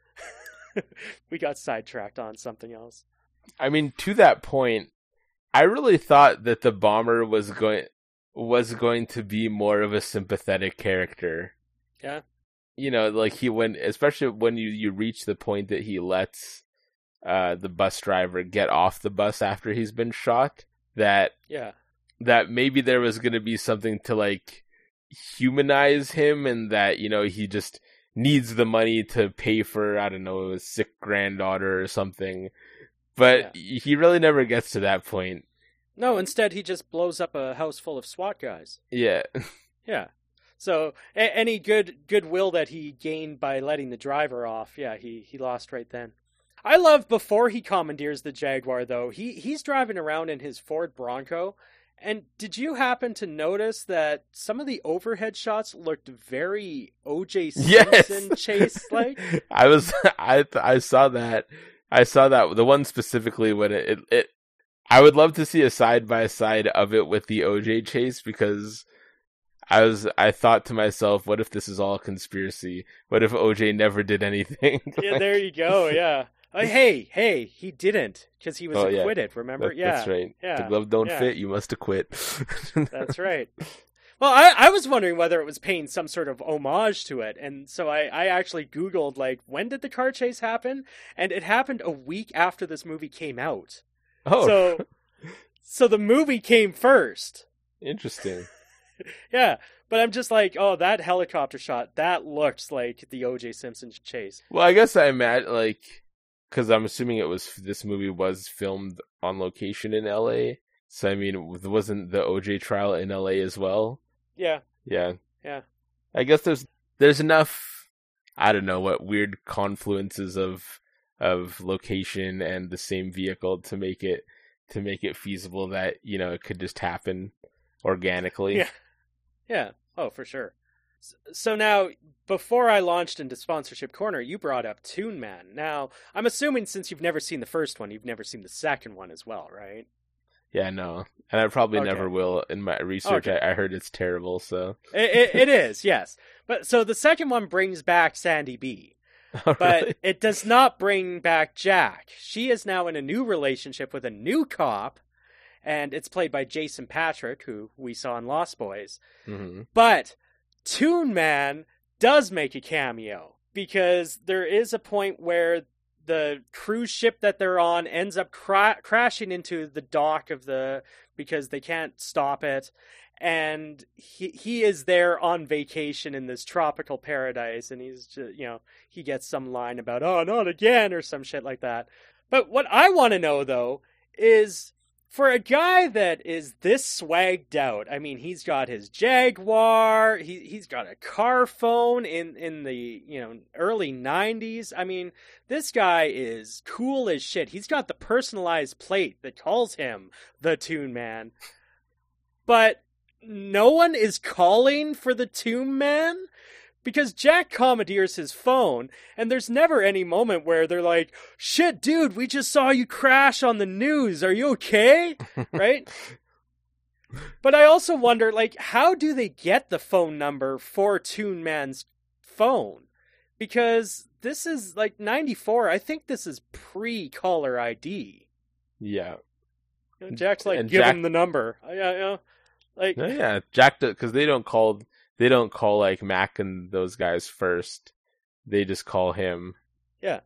We got sidetracked on something else. I mean, to that point, I really thought that the bomber was going to be more of a sympathetic character. Yeah. You know, like especially when you reach the point that he lets the bus driver get off the bus after he's been shot, that maybe there was going to be something to like humanize him, and that, you know, he just needs the money to pay for, I don't know, a sick granddaughter or something. But he really never gets to that point. No, instead he just blows up a house full of SWAT guys. Yeah. Yeah. So any goodwill that he gained by letting the driver off, he lost right then. I love before he commandeers the Jaguar, though. He's driving around in his Ford Bronco. And did you happen to notice that some of the overhead shots looked very O.J. Simpson chase-like? I saw that. I saw that, the one specifically when it I would love to see a side-by-side of it with the O.J. chase, because I thought to myself, what if this is all a conspiracy? What if OJ never did anything? Yeah, there you go. Yeah. Hey, he didn't, because he was acquitted. Remember? That's right. Yeah. The glove don't fit. You must acquit. That's right. Well, I was wondering whether it was paying some sort of homage to it, and so I actually Googled, like, when did the car chase happen? And it happened a week after this movie came out. Oh. So the movie came first. Interesting. Yeah, but I'm just like, oh, that helicopter shot, that looks like the O.J. Simpson chase. Well, I guess I imagine, like, because I'm assuming this movie was filmed on location in L.A., so, I mean, wasn't the O.J. trial in L.A. as well? Yeah. Yeah. Yeah. I guess there's enough, I don't know, what weird confluences of location and the same vehicle to make it feasible that, you know, it could just happen organically. Yeah. Yeah. Oh, for sure. So now, before I launched into Sponsorship Corner, you brought up Toon Man. Now, I'm assuming since you've never seen the first one, you've never seen the second one as well, right? Yeah, no. And I probably never will. In my research, I heard it's terrible, so. It is, yes. But so the second one brings back Sandy B. Oh, but really? it does not bring back Jack. She is now in a new relationship with a new cop, and it's played by Jason Patrick, who we saw in Lost Boys. Mm-hmm. But Toon Man does make a cameo, because there is a point where the cruise ship that they're on ends up crashing into the dock because they can't stop it. And he is there on vacation in this tropical paradise, and he's just, he gets some line about, oh, not again, or some shit like that. But what I want to know, though, is for a guy that is this swagged out, I mean, he's got his Jaguar, he's got a car phone in the, early 90s. I mean, this guy is cool as shit. He's got the personalized plate that calls him the Toon Man. But no one is calling for the Toon Man? Because Jack commandeers his phone, and there's never any moment where they're like, shit, dude, we just saw you crash on the news. Are you okay? Right? But I also wonder, how do they get the phone number for Toon Man's phone? Because this is, 94. I think this is pre-caller ID. Yeah. Jack's give him the number. Yeah, Jack, because they don't call Mac and those guys first. They just call him. Yeah.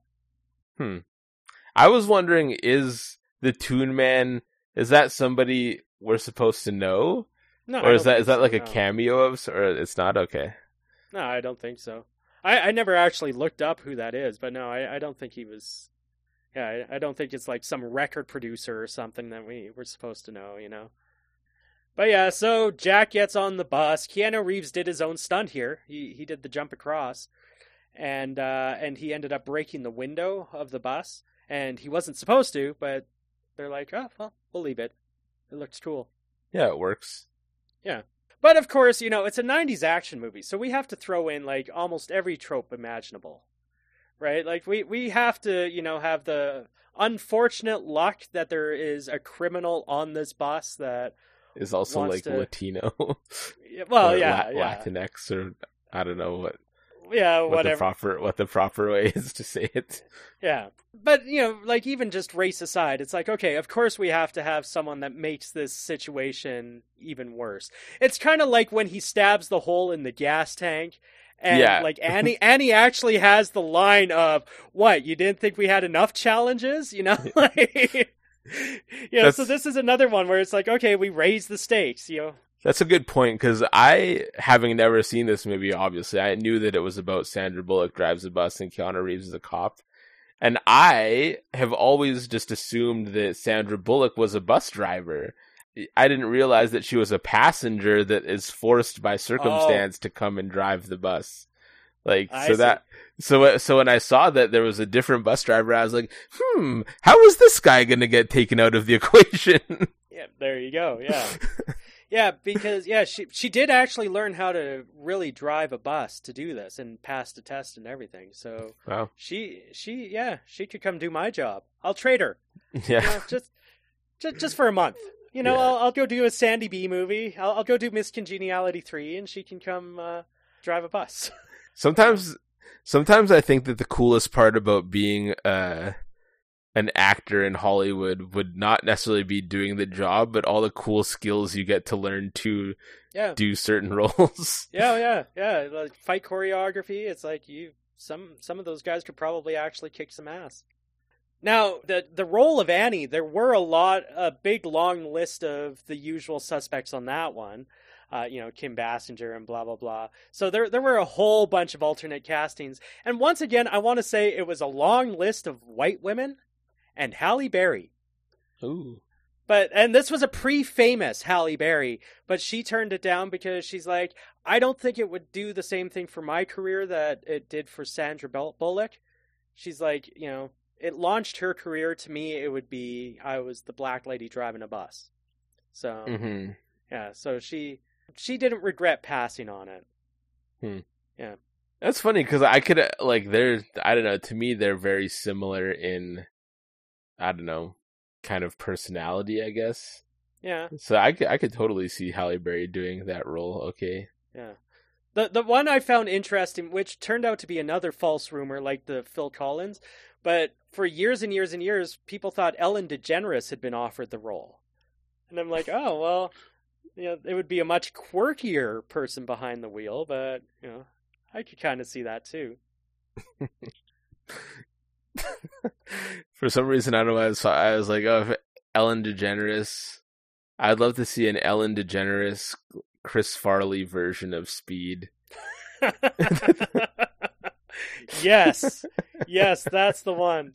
I was wondering, is the Toon Man, is that somebody we're supposed to know? No. Or is that like a cameo of, or it's not? Okay. No, I don't think so. I never actually looked up who that is, but no, I don't think he was. Yeah, I don't think it's like some record producer or something that we're supposed to know, But yeah, so Jack gets on the bus. Keanu Reeves did his own stunt here. He did the jump across, and he ended up breaking the window of the bus. And he wasn't supposed to, but they're like, oh, well, we'll leave it. It looks cool. Yeah, it works. Yeah. But of course, it's a 90s action movie, so we have to throw in almost every trope imaginable. Right? We have to, have the unfortunate luck that there is a criminal on this bus that is also Latino. Well, yeah, Latinx, or I don't know what. Yeah, what the proper way is to say it. Yeah, but even just race aside, it's okay, of course we have to have someone that makes this situation even worse. It's kind of like when he stabs the hole in the gas tank. And Annie actually has the line of, what, you didn't think we had enough challenges? So this is another one where it's okay, we raise the stakes, That's a good point, because I, having never seen this movie, obviously, I knew that it was about Sandra Bullock drives a bus and Keanu Reeves is a cop. And I have always just assumed that Sandra Bullock was a bus driver. I didn't realize that she was a passenger that is forced by circumstance to come and drive the bus. So when I saw that there was a different bus driver, I was like, how is this guy going to get taken out of the equation? Yeah, there you go. Yeah. Yeah, because she did actually learn how to really drive a bus to do this and pass the test and everything. So wow. She could come do my job. I'll trade her. Yeah. Just for a month. I'll go do a Sandy B movie. I'll go do Miss Congeniality 3, and she can come drive a bus. Sometimes I think that the coolest part about being an actor in Hollywood would not necessarily be doing the job, but all the cool skills you get to learn to do certain roles. Yeah. Like fight choreography. It's some of those guys could probably actually kick some ass. Now, the role of Annie, there were a big long list of the usual suspects on that one. Kim Basinger and blah, blah, blah. So there were a whole bunch of alternate castings. And once again, I want to say it was a long list of white women and Halle Berry. Ooh. And this was a pre-famous Halle Berry, but she turned it down because she's like, I don't think it would do the same thing for my career that it did for Sandra Bullock. She's like, it launched her career. To me, it would be, I was the black lady driving a bus. So, yeah, so she didn't regret passing on it. Yeah. That's funny, because I could, I don't know, to me, they're very similar in, I don't know, kind of personality, I guess. Yeah. So I could totally see Halle Berry doing that role, okay. Yeah. The one I found interesting, which turned out to be another false rumor, like the Phil Collins, but for years and years and years, people thought Ellen DeGeneres had been offered the role. And I'm like, oh, well, it would be a much quirkier person behind the wheel, but, I could kind of see that too. For some reason, I don't know why I was like, oh, if Ellen DeGeneres. I'd love to see an Ellen DeGeneres, Chris Farley version of Speed. Yes, that's the one.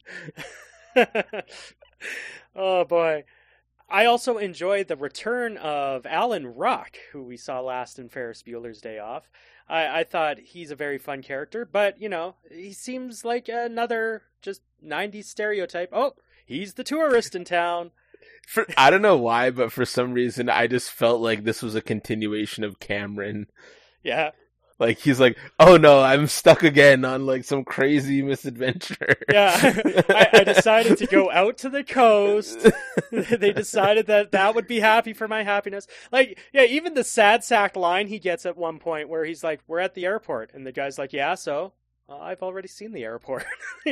Oh boy. I also enjoyed the return of Alan Ruck, who we saw last in Ferris Bueller's Day Off. I thought he's a very fun character, but, you know, he seems like another just 90s stereotype. Oh, he's the tourist in town. I don't know why, but for some reason, I just felt like this was a continuation of Cameron. Yeah. Like, he's like, oh no, I'm stuck again on, like, some crazy misadventure. Yeah, I decided to go out to the coast. They decided that would be happy for my happiness. Like, yeah, even the sad sack line he gets at one point where he's like, we're at the airport. And the guy's like, yeah, so? I've already seen the airport.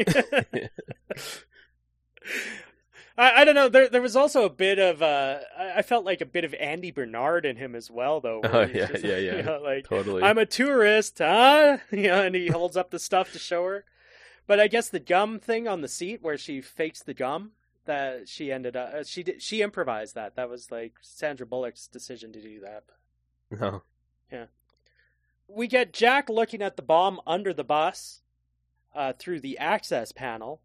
I don't know. There was also a bit of I felt like a bit of Andy Bernard in him as well, though. Oh yeah. You know, like, totally. I'm a tourist, huh? You know, and he holds up the stuff to show her. But I guess the gum thing on the seat where she fakes the gum, that she ended up she improvised that. That was like Sandra Bullock's decision to do that. No. Yeah. We get Jack looking at the bomb under the bus through the access panel.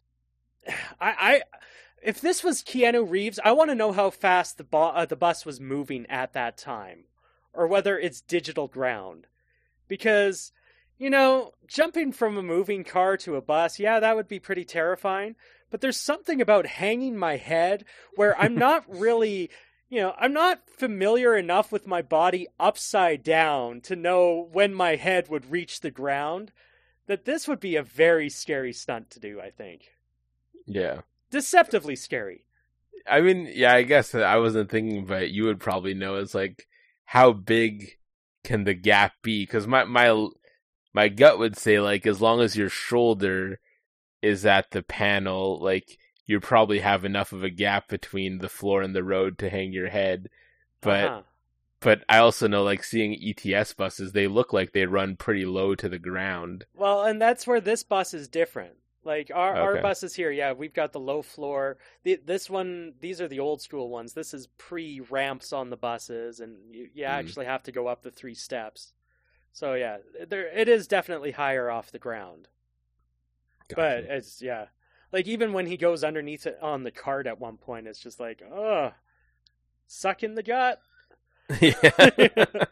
If this was Keanu Reeves, I want to know how fast the bus was moving at that time, or whether it's digital ground. Because, you know, jumping from a moving car to a bus, yeah, that would be pretty terrifying. But there's something about hanging my head where I'm not really, you know, I'm not familiar enough with my body upside down to know when my head would reach the ground, that this would be a very scary stunt to do, I think. Yeah. Deceptively scary. I mean, yeah, I guess I wasn't thinking, but you would probably know. It's like, how big can the gap be? Because my gut would say, like, as long as your shoulder is at the panel, like, you probably have enough of a gap between the floor and the road to hang your head. But but I also know, like, seeing ETS buses, they look like they run pretty low to the ground. Well, and that's where this bus is different. Like, our Okay. buses here, yeah, we've got the low floor. These are the old school ones. This is pre-ramps on the buses, and you actually have to go up the 3 steps. So, yeah, it is definitely higher off the ground. Gotcha. But it's, yeah. Like, even when he goes underneath it on the cart at one point, it's just like, ugh, suck in the gut. Yeah.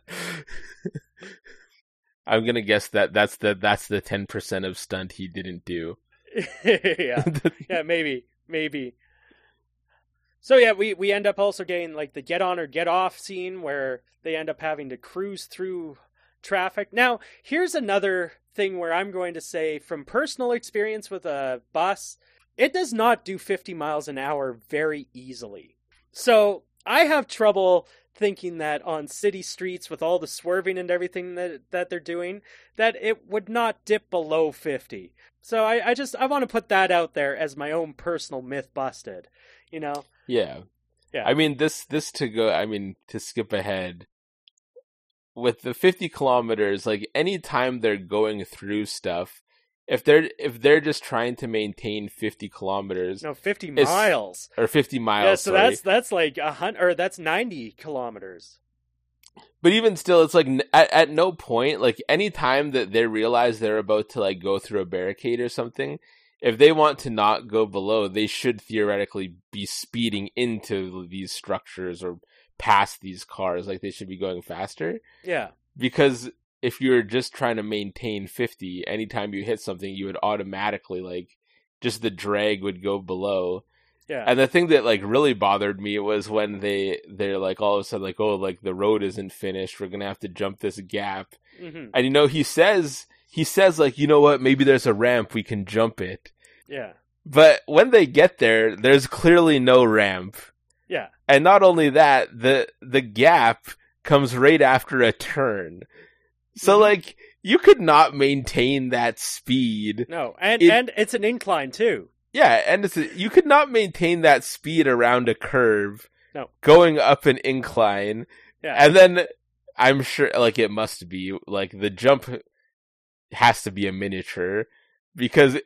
I'm gonna guess that's the 10% of stunt he didn't do. Yeah, maybe. So yeah, we end up also getting like the get on or get off scene where they end up having to cruise through traffic. Now, here's another thing where I'm going to say, from personal experience with a bus, it does not do 50 miles an hour very easily. So I have trouble thinking that on city streets with all the swerving and everything that they're doing, that it would not dip below 50. So I want to put that out there as my own personal myth busted, you know? Yeah. Yeah. I mean, to skip ahead, with the 50 kilometers, like, anytime they're going through stuff, if they're just trying to maintain 50 kilometers, no, 50 miles or 50 miles. Yeah, so sorry. that's like 100, or that's 90 kilometers. But even still, it's like at no point, like, any time that they realize they're about to, like, go through a barricade or something, if they want to not go below, they should theoretically be speeding into these structures or past these cars. Like, they should be going faster. Yeah. Because if you're just trying to maintain 50, anytime you hit something, you would automatically, like, just the drag would go below. Yeah. And the thing that, like, really bothered me was when they're like, all of a sudden, like, oh, like, the road isn't finished, we're gonna have to jump this gap. Mm-hmm. And, you know, he says, like, you know what, maybe there's a ramp, we can jump it. Yeah. But when they get there, there's clearly no ramp. Yeah. And not only that, the gap comes right after a turn. So, like, you could not maintain that speed. No, and it's an incline too. Yeah, and you could not maintain that speed around a curve. No. Going up an incline. Yeah. And then I'm sure, like, it must be, like, the jump has to be a miniature, because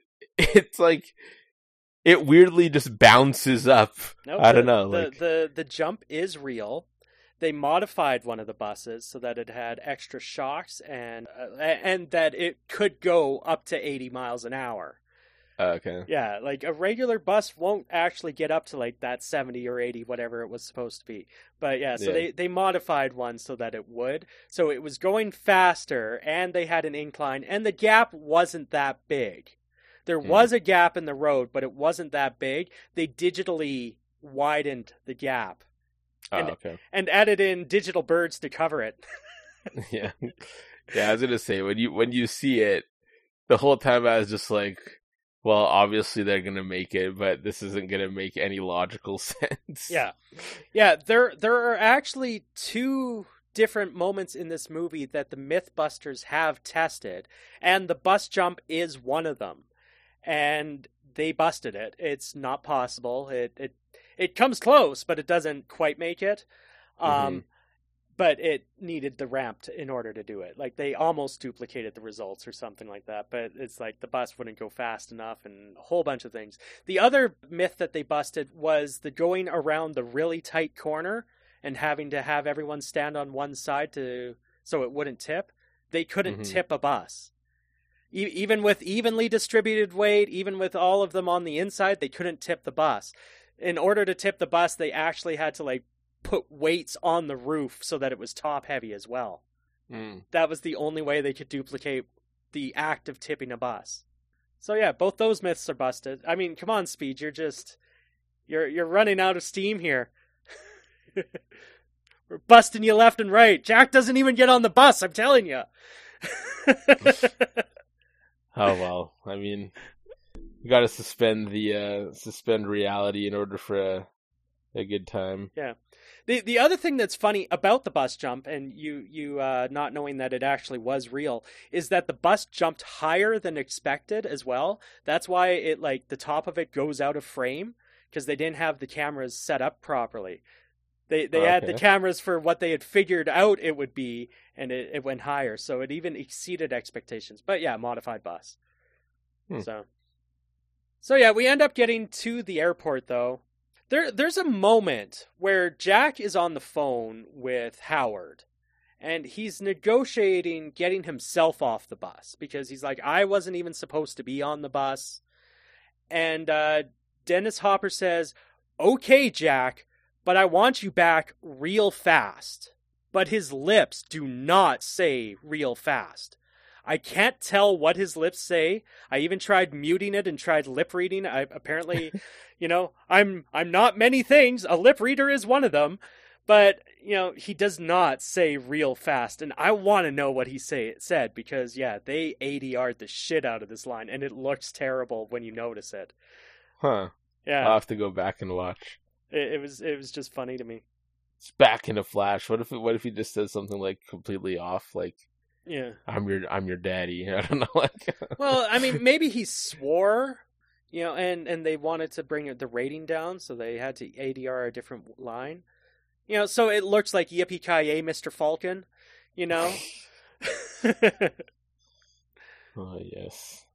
it's like it weirdly just bounces up. No, I don't know. The jump is real. They modified one of the buses so that it had extra shocks and that it could go up to 80 miles an hour. Okay. Yeah, like a regular bus won't actually get up to like that 70 or 80, whatever it was supposed to be. But yeah, so they modified one so that it would. So it was going faster and they had an incline and the gap wasn't that big. There was a gap in the road, but it wasn't that big. They digitally widened the gap. And added in digital birds to cover it. Yeah. Yeah, I was gonna say when you see it, the whole time I was just like, well, obviously they're gonna make it, but this isn't gonna make any logical sense. Yeah. Yeah, there are actually two different moments in this movie that the Mythbusters have tested, and the bus jump is one of them. And they busted it. It's not possible. It comes close, but it doesn't quite make it. But it needed the ramp in order to do it. Like, they almost duplicated the results or something like that. But it's like the bus wouldn't go fast enough and a whole bunch of things. The other myth that they busted was the going around the really tight corner and having to have everyone stand on one side so it wouldn't tip. They couldn't tip a bus. Even with evenly distributed weight, even with all of them on the inside, they couldn't tip the bus. In order to tip the bus, they actually had to like put weights on the roof so that it was top heavy as well. That was the only way they could duplicate the act of tipping a bus. So yeah, both those myths are busted. I mean, come on, Speed, you're running out of steam here. We're busting you left and right. Jack doesn't even get on the bus, I'm telling you. Oh well, I mean, you got to suspend reality in order for a good time. Yeah. The other thing that's funny about the bus jump, and you not knowing that it actually was real, is that the bus jumped higher than expected as well. That's why it like the top of it goes out of frame because they didn't have the cameras set up properly. They had the cameras for what they had figured out it would be, and it went higher, so it even exceeded expectations. But yeah, modified bus. So yeah, we end up getting to the airport though. There's a moment where Jack is on the phone with Howard, and he's negotiating getting himself off the bus because he's like, I wasn't even supposed to be on the bus. And Dennis Hopper says, "Okay, Jack, but I want you back real fast." But his lips do not say real fast. I can't tell what his lips say. I even tried muting it and tried lip reading. Apparently, I'm not many things. A lip reader is one of them. But, he does not say real fast. And I want to know what he said because, yeah, they ADR'd the shit out of this line. And it looks terrible when you notice it. Huh. Yeah. I'll have to go back and watch. It was just funny to me. It's back in a flash. What if he just says something like completely off, like, yeah, I'm your daddy. I don't know. Like, well, I mean, maybe he swore, and they wanted to bring the rating down, so they had to ADR a different line. So it looks like Yippee-ki-yay, Mr. Falcon. Oh yes.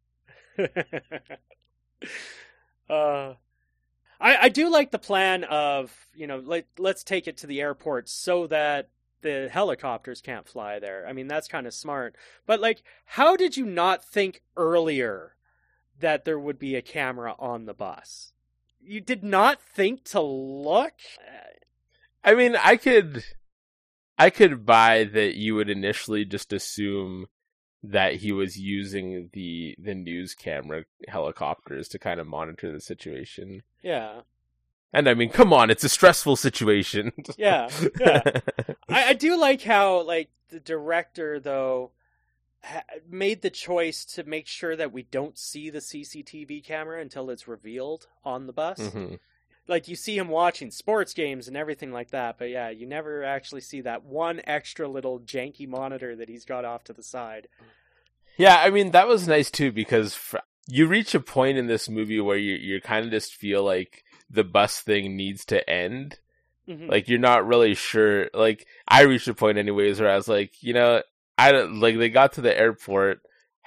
I do like the plan of let's take it to the airport so that the helicopters can't fly there. I mean, that's kind of smart. But, like, how did you not think earlier that there would be a camera on the bus? You did not think to look? I mean, I could buy that you would initially just assume that he was using the news camera helicopters to kind of monitor the situation. Yeah. And I mean, come on, it's a stressful situation. Yeah. I do like how, like, the director, though, made the choice to make sure that we don't see the CCTV camera until it's revealed on the bus. Mm-hmm. Like, you see him watching sports games and everything like that, but yeah, you never actually see that one extra little janky monitor that he's got off to the side. Yeah, I mean, that was nice, too, because you reach a point in this movie where you kind of just feel like the bus thing needs to end. Mm-hmm. Like, you're not really sure. Like, I reached a point anyways where I was like, they got to the airport.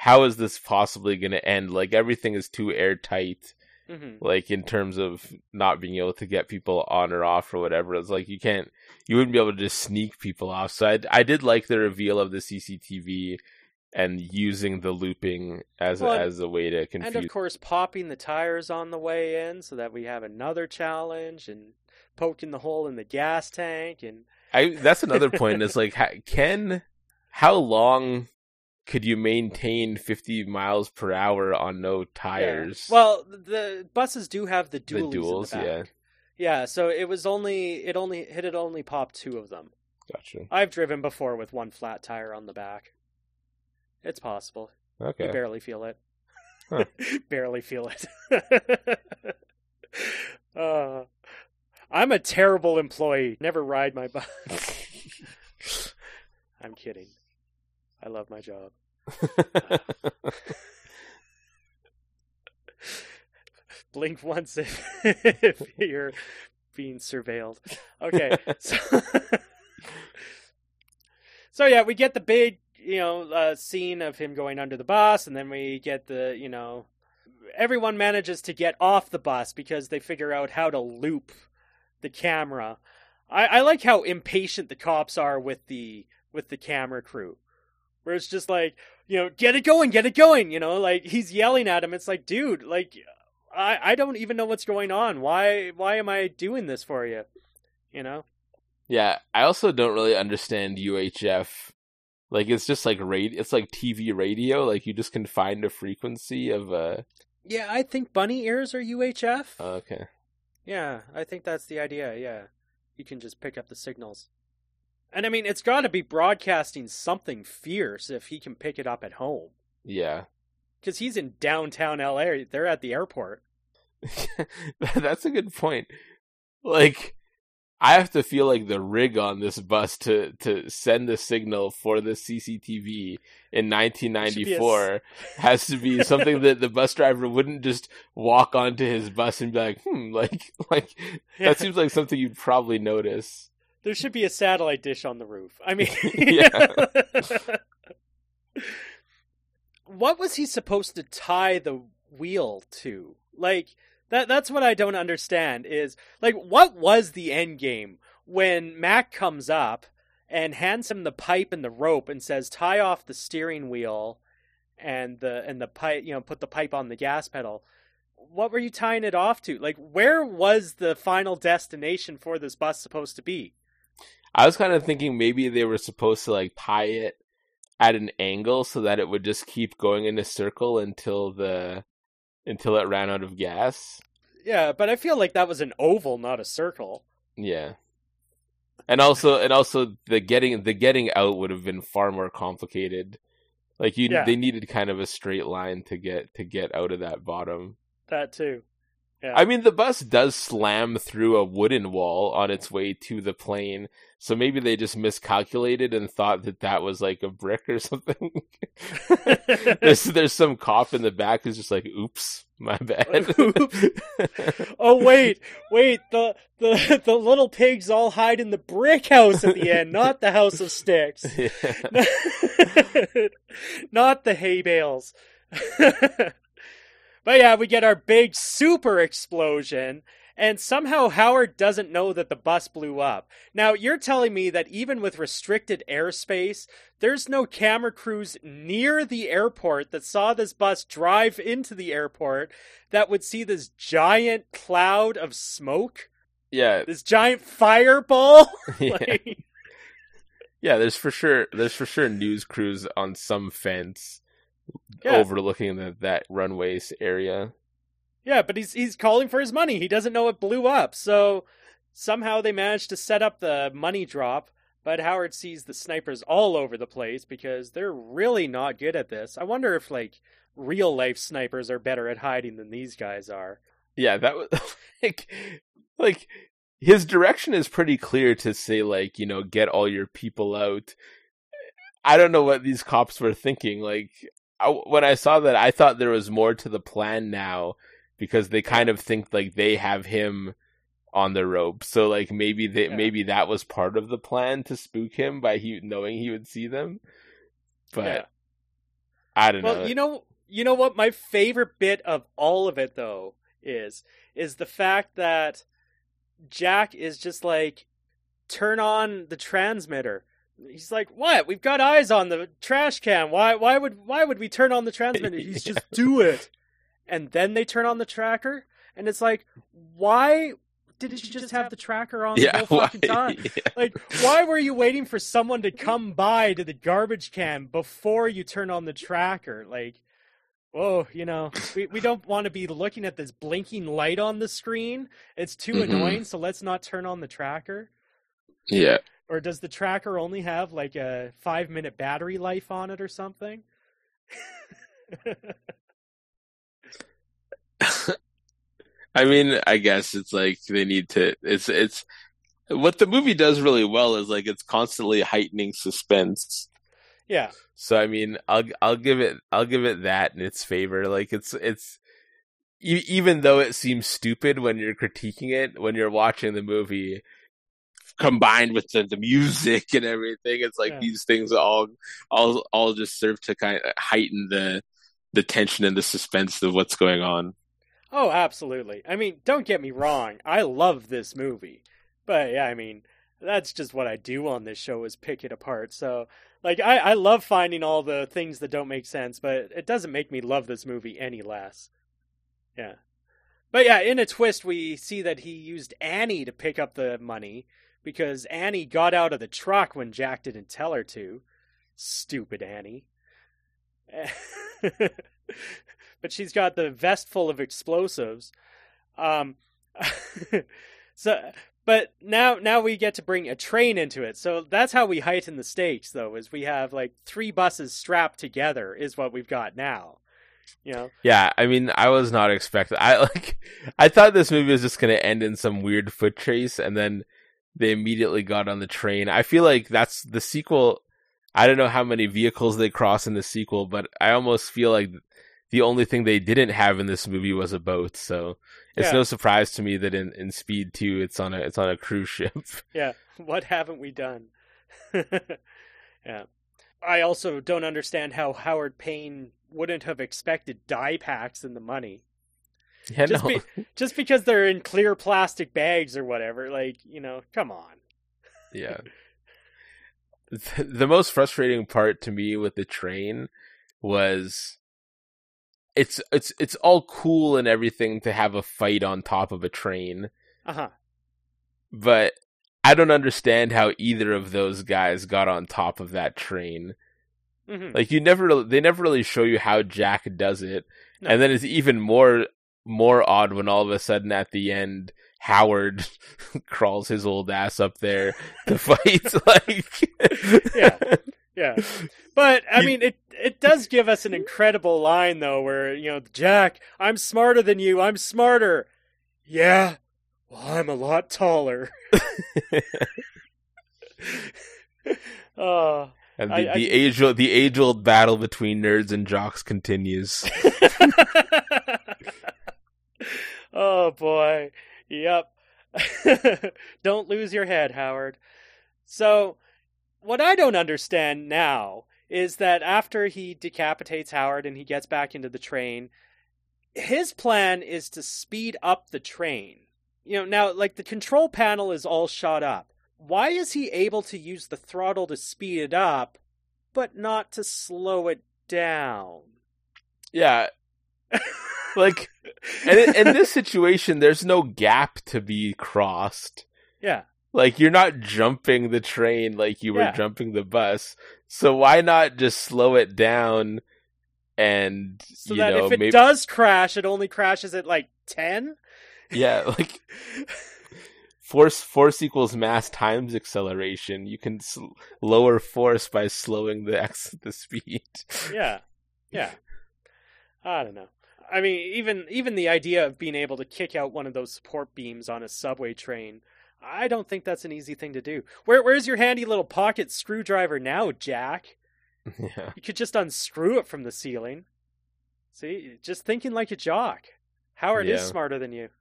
how is this possibly going to end? Like, everything is too airtight. Mm-hmm. Like, in terms of not being able to get people on or off or whatever. It's like, you wouldn't be able to just sneak people off. So I did like the reveal of the CCTV and using the looping as a way to confuse. And of course, popping the tires on the way in so that we have another challenge, and poking the hole in the gas tank. And that's another point. Is like, how long could you maintain 50 miles per hour on no tires? Yeah. Well, the buses do have the duals. The duals, in the back. Yeah. So it only popped 2 of them. Gotcha. I've driven before with 1 flat tire on the back. It's possible. Okay. You barely feel it. Huh. Barely feel it. I'm a terrible employee. Never ride my bus. I'm kidding. I love my job. Blink once if you're being surveilled. Okay. So yeah, we get the big, scene of him going under the bus, and then we get the, everyone manages to get off the bus because they figure out how to loop the camera. I like how impatient the cops are with the camera crew, where it's just like, get it going, like he's yelling at him. It's like, dude, like I don't even know what's going on. Why am I doing this for you? Yeah, I also don't really understand UHF. Like, it's just like it's like TV radio. Like, you just can find a frequency of Yeah, I think bunny ears are UHF. Okay. Yeah, I think that's the idea. Yeah, you can just pick up the signals. And I mean, it's got to be broadcasting something fierce if he can pick it up at home. Yeah. Because he's in downtown LA. They're at the airport. That's a good point. Like, I have to feel like the rig on this bus to send the signal for the CCTV in 1994 has to be something that the bus driver wouldn't just walk onto his bus and be like, that seems like something you'd probably notice. There should be a satellite dish on the roof. I mean, what was he supposed to tie the wheel to? Like, that's what I don't understand is, like, what was the end game when Mac comes up and hands him the pipe and the rope and says, tie off the steering wheel and the pipe, put the pipe on the gas pedal. What were you tying it off to? Like, where was the final destination for this bus supposed to be? I was kind of thinking maybe they were supposed to, like, tie it at an angle so that it would just keep going in a circle until it ran out of gas. Yeah, but I feel like that was an oval, not a circle. Yeah. And also the getting out would have been far more complicated. Like, they needed kind of a straight line to get out of that bottom. That too. Yeah. I mean, the bus does slam through a wooden wall on its way to the plane, so maybe they just miscalculated and thought that was like a brick or something. There's some cop in the back who's just like, "Oops, my bad." Oops. Oh wait, the little pigs all hide in the brick house at the end, not the house of sticks, not the hay bales. But yeah, we get our big super explosion, and somehow Howard doesn't know that the bus blew up. Now, you're telling me that even with restricted airspace, there's no camera crews near the airport that saw this bus drive into the airport that would see this giant cloud of smoke? Yeah. This giant fireball? Yeah. Yeah, there's for sure news crews on some fence. Yeah. Overlooking that runways area. Yeah, but he's calling for his money. He doesn't know it blew up. So somehow they managed to set up the money drop, but Howard sees the snipers all over the place because they're really not good at this. I wonder if, like, real life snipers are better at hiding than these guys are. Yeah, that was like his direction is pretty clear to say, like, get all your people out. I don't know what these cops were thinking. Like, when I saw that, I thought there was more to the plan now because they kind of think like they have him on the rope. So like maybe that was part of the plan to spook him by knowing he would see them. But I don't Well, know. you know what my favorite bit of all of it though is the fact that Jack is just like, turn on the transmitter. He's like, "What? We've got eyes on the trash can. Why would we turn on the transmitter?" He's just, "Do it." And then they turn on the tracker, and it's like, "Why didn't you just have the tracker on the whole fucking time? Yeah. Like, why were you waiting for someone to come by to the garbage can before you turn on the tracker? Like, oh, we don't want to be looking at this blinking light on the screen. It's too annoying, so let's not turn on the tracker." Yeah. Or does the tracker only have like a 5-minute battery life on it or something? I mean, I guess it's like they need to. It's what the movie does really well is like it's constantly heightening suspense. Yeah. So I mean, I'll give it that in its favor. Like it's even though it seems stupid when you're critiquing it, when you're watching the movie, combined with the music and everything, it's like these things all just serve to kind of heighten the tension and the suspense of what's going on. Oh, absolutely. I mean, don't get me wrong. I love this movie. But yeah, I mean, that's just what I do on this show is pick it apart. So, like, I love finding all the things that don't make sense, but it doesn't make me love this movie any less. Yeah. But yeah, in a twist, we see that he used Annie to pick up the money because Annie got out of the truck when Jack didn't tell her to. Stupid Annie. But she's got the vest full of explosives. But now we get to bring a train into it. So that's how we heighten the stakes, though, is we have like 3 buses strapped together is what we've got now. Yeah, I mean, I was not expecting. I thought this movie was just going to end in some weird foot chase, and then they immediately got on the train. I feel like that's the sequel. I don't know how many vehicles they cross in the sequel, but I almost feel like the only thing they didn't have in this movie was a boat. So it's no surprise to me that in Speed 2, it's on a cruise ship. Yeah, what haven't we done? Yeah. I also don't understand how Howard Payne wouldn't have expected dye packs in the money. Yeah, just because they're in clear plastic bags or whatever. Like, come on. Yeah. The most frustrating part to me with the train was it's all cool and everything to have a fight on top of a train. Uh-huh. But I don't understand how either of those guys got on top of that train. Mm-hmm. Like they never really show you how Jack does it. No. And then it's even more odd when all of a sudden at the end Howard crawls his old ass up there to fight. Yeah. But I mean, it does give us an incredible line though, where Jack, I'm smarter than you. I'm smarter. Yeah. Well, I'm a lot taller. And the age old battle between nerds and jocks continues. Oh boy. Yep. Don't lose your head, Howard. So, what I don't understand now is that after he decapitates Howard and he gets back into the train, his plan is to speed up the train. Now, like, the control panel is all shot up. Why is he able to use the throttle to speed it up, but not to slow it down? Yeah. Like, and in this situation, there's no gap to be crossed. Yeah. Like, you're not jumping the train like you were jumping the bus. So why not just slow it down and, so that if it does crash, it only crashes at, like, 10? Yeah, like, force equals mass times acceleration. You can lower force by slowing the speed. Yeah. I don't know. I mean, even the idea of being able to kick out one of those support beams on a subway train, I don't think that's an easy thing to do. Where's your handy little pocket screwdriver now, Jack? Yeah. You could just unscrew it from the ceiling. See, just thinking like a jock. Howard is smarter than you.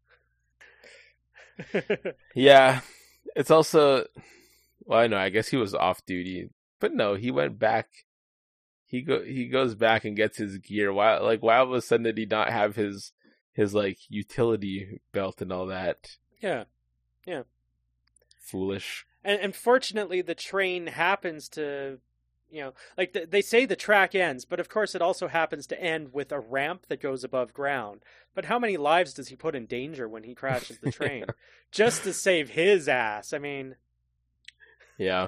Yeah. It's also, well, I know, I guess he was off duty. But no, he went back he goes back and gets his gear. Why all of a sudden did he not have his like utility belt and all that? Yeah. Foolish. And fortunately, the train happens to, like they say the track ends, but of course it also happens to end with a ramp that goes above ground. But how many lives does he put in danger when he crashes the train? Just to save his ass. I mean... Yeah.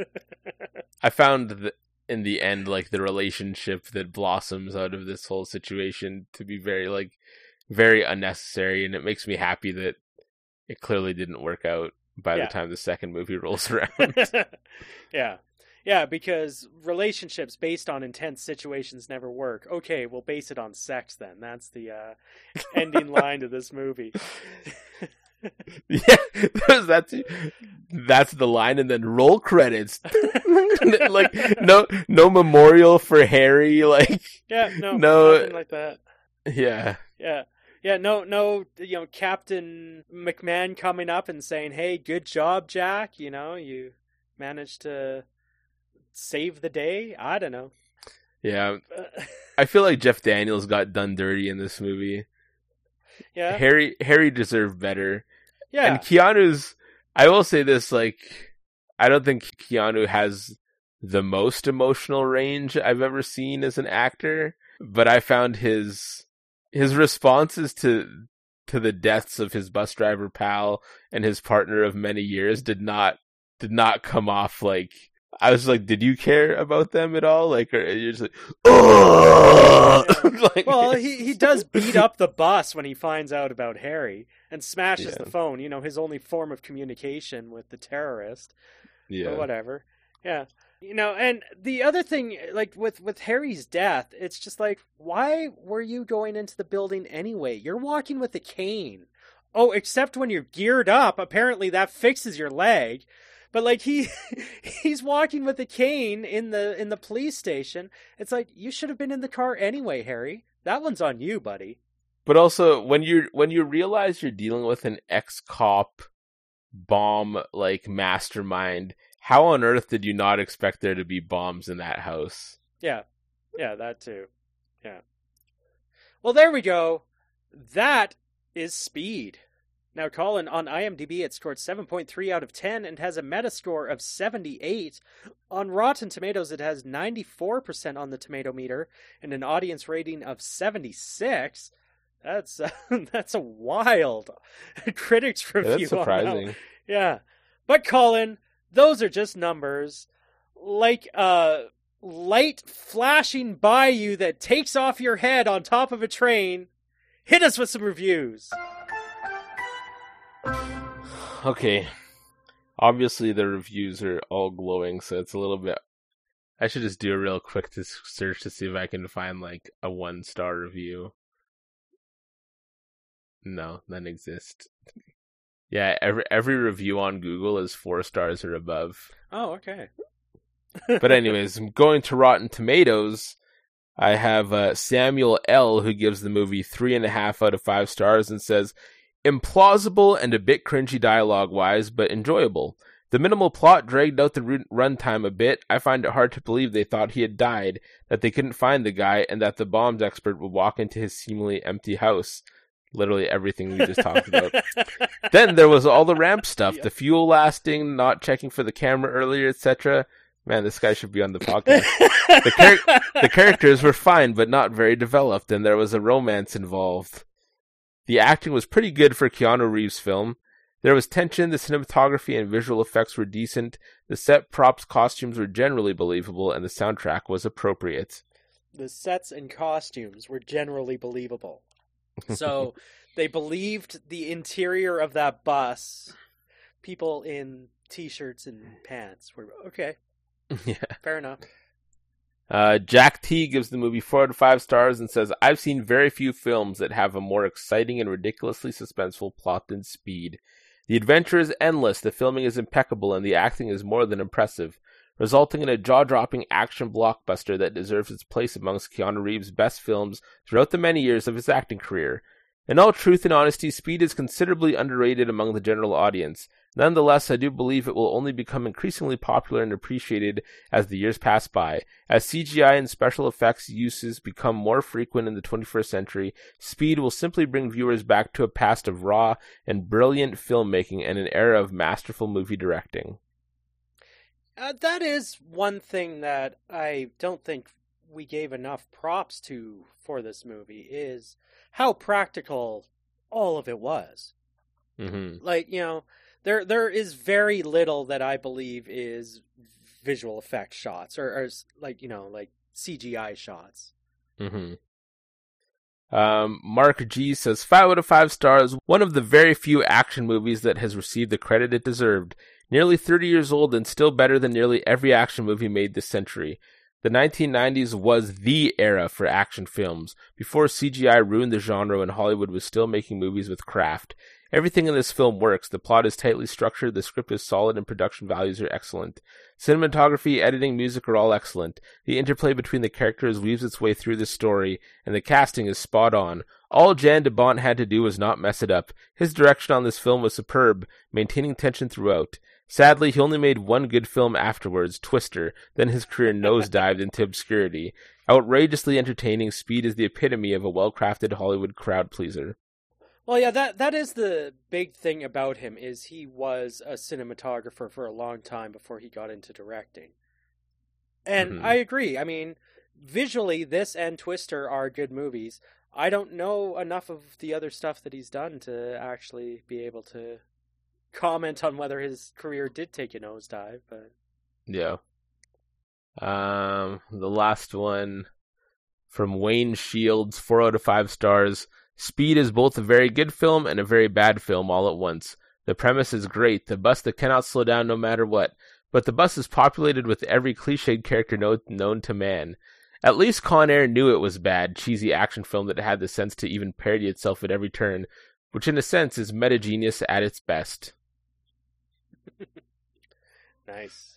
I found in the end, like, the relationship that blossoms out of this whole situation to be very unnecessary, and it makes me happy that it clearly didn't work out by the time the second movie rolls around. Yeah, because relationships based on intense situations never work. Okay, we'll base it on sex then. That's the ending line to this movie. Yeah, that's the line, and then roll credits. Like no memorial for Harry. Like no, nothing like that. Yeah. No. Captain McMahon coming up and saying, "Hey, good job, Jack. You managed to save the day." I don't know. Yeah, I feel like Jeff Daniels got done dirty in this movie. Yeah, Harry deserved better. Yeah, and Keanu's. I will say this: like, I don't think Keanu has the most emotional range I've ever seen as an actor, but I found his responses to the deaths of his bus driver pal and his partner of many years did not come off like. I was like, did you care about them at all? Like, or you're just like, oh! Like, well, he does beat up the bus when he finds out about Harry and smashes the phone. His only form of communication with the terrorist. Yeah. Or whatever. Yeah. And the other thing, like with Harry's death, it's just like, why were you going into the building anyway? You're walking with a cane. Oh, except when you're geared up. Apparently that fixes your leg. But like he's walking with a cane in the police station. It's like, you should have been in the car anyway, Harry. That one's on you, buddy. But also when you realize you're dealing with an ex-cop bomb like mastermind, how on earth did you not expect there to be bombs in that house? Yeah, that too. Yeah. Well, there we go. That is Speed. Now, Colin, on IMDb, it scored 7.3 out of 10 and has a Metascore of 78. On Rotten Tomatoes, it has 94% on the tomato meter and an audience rating of 76. That's a wild critics review. That's surprising. Yeah. But, Colin, those are just numbers. Like a light flashing by you that takes off your head on top of a train. Hit us with some reviews. Okay. Obviously, the reviews are all glowing, so it's a little bit... I should just do a real quick search to see if I can find, like, a 1-star review. No, none exist. Yeah, every review on Google is 4 stars or above. Oh, okay. But anyways, going to Rotten Tomatoes, I have Samuel L., who gives the movie 3.5 out of 5 stars and says... implausible and a bit cringy dialogue-wise, but enjoyable. The minimal plot dragged out the runtime a bit. I find it hard to believe they thought he had died, that they couldn't find the guy, and that the bombs expert would walk into his seemingly empty house. Literally everything we just talked about. Then there was all the ramp stuff, the fuel lasting, not checking for the camera earlier, etc. Man, this guy should be on the podcast. The characters were fine, but not very developed, and there was a romance involved. The acting was pretty good for Keanu Reeves' film. There was tension, the cinematography and visual effects were decent, the set props costumes were generally believable, and the soundtrack was appropriate. The sets and costumes were generally believable. So, they believed the interior of that bus. People in t-shirts and pants were, okay. Yeah. Fair enough. Jack T gives the movie 4 out of 5 stars and says, I've seen very few films that have a more exciting and ridiculously suspenseful plot than Speed. The adventure is endless, the filming is impeccable, and the acting is more than impressive, resulting in a jaw-dropping action blockbuster that deserves its place amongst Keanu Reeves' best films throughout the many years of his acting career. In all truth and honesty, Speed is considerably underrated among the general audience. Nonetheless, I do believe it will only become increasingly popular and appreciated as the years pass by. As CGI and special effects uses become more frequent in the 21st century, Speed will simply bring viewers back to a past of raw and brilliant filmmaking and an era of masterful movie directing. That is one thing that I don't think we gave enough props to for this movie, is how practical all of it was. Mm-hmm. Like, there is very little that I believe is visual effect shots or like CGI shots. Mm-hmm. Mark G says 5 out of 5 stars. One of the very few action movies that has received the credit it deserved. Nearly 30 years old and still better than nearly every action movie made this century. The 1990s was the era for action films. Before CGI ruined the genre and Hollywood was still making movies with craft. Everything in this film works. The plot is tightly structured, the script is solid, and production values are excellent. Cinematography, editing, music are all excellent. The interplay between the characters weaves its way through the story, and the casting is spot on. All Jan de Bont had to do was not mess it up. His direction on this film was superb, maintaining tension throughout. Sadly, he only made one good film afterwards, Twister, then his career nosedived into obscurity. Outrageously entertaining, Speed is the epitome of a well-crafted Hollywood crowd-pleaser. Well, yeah, that is the big thing about him, is he was a cinematographer for a long time before he got into directing. And I agree. I mean, visually, this and Twister are good movies. I don't know enough of the other stuff that he's done to actually be able to comment on whether his career did take a nosedive, but... Yeah. The last one from Wayne Shields, 4 out of 5 stars. Speed is both a very good film and a very bad film all at once. The premise is great, the bus that cannot slow down no matter what, but the bus is populated with every cliched character known to man. At least Con Air knew it was bad, cheesy action film that had the sense to even parody itself at every turn, which in a sense is meta-genius at its best. Nice.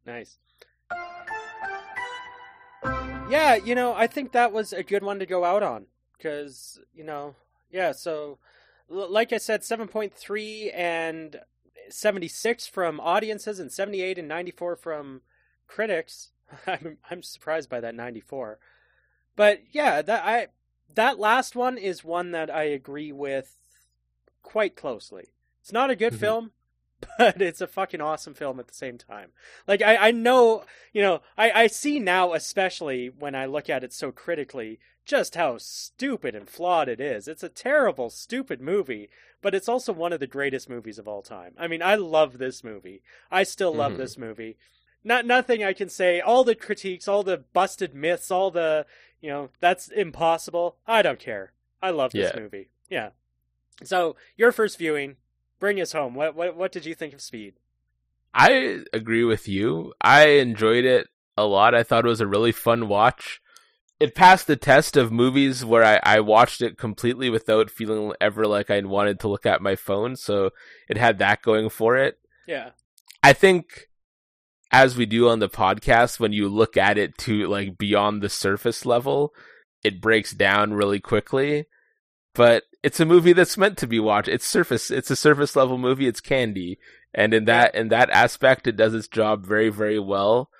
Yeah, I think that was a good one to go out on. Because, so, like I said, 7.3 and 76 from audiences and 78 and 94 from critics. I'm surprised by that 94. But, yeah, that last one is one that I agree with quite closely. It's not a good film, but it's a fucking awesome film at the same time. Like, I know, I see now, especially when I look at it so critically, just how stupid and flawed it is. It's a terrible, stupid movie, but it's also one of the greatest movies of all time. I mean, I love this movie. I still love this movie. Nothing I can say, all the critiques, all the busted myths, all the, that's impossible. I don't care. I love this movie. Yeah. So, your first viewing, bring us home. What did you think of Speed? I agree with you. I enjoyed it a lot. I thought it was a really fun watch. It passed the test of movies where I watched it completely without feeling ever like I wanted to look at my phone, so it had that going for it. Yeah. I think, as we do on the podcast, when you look at it to like beyond the surface level, it breaks down really quickly. But it's a movie that's meant to be watched. It's a surface level movie. It's candy. And in that aspect, it does its job very, very well.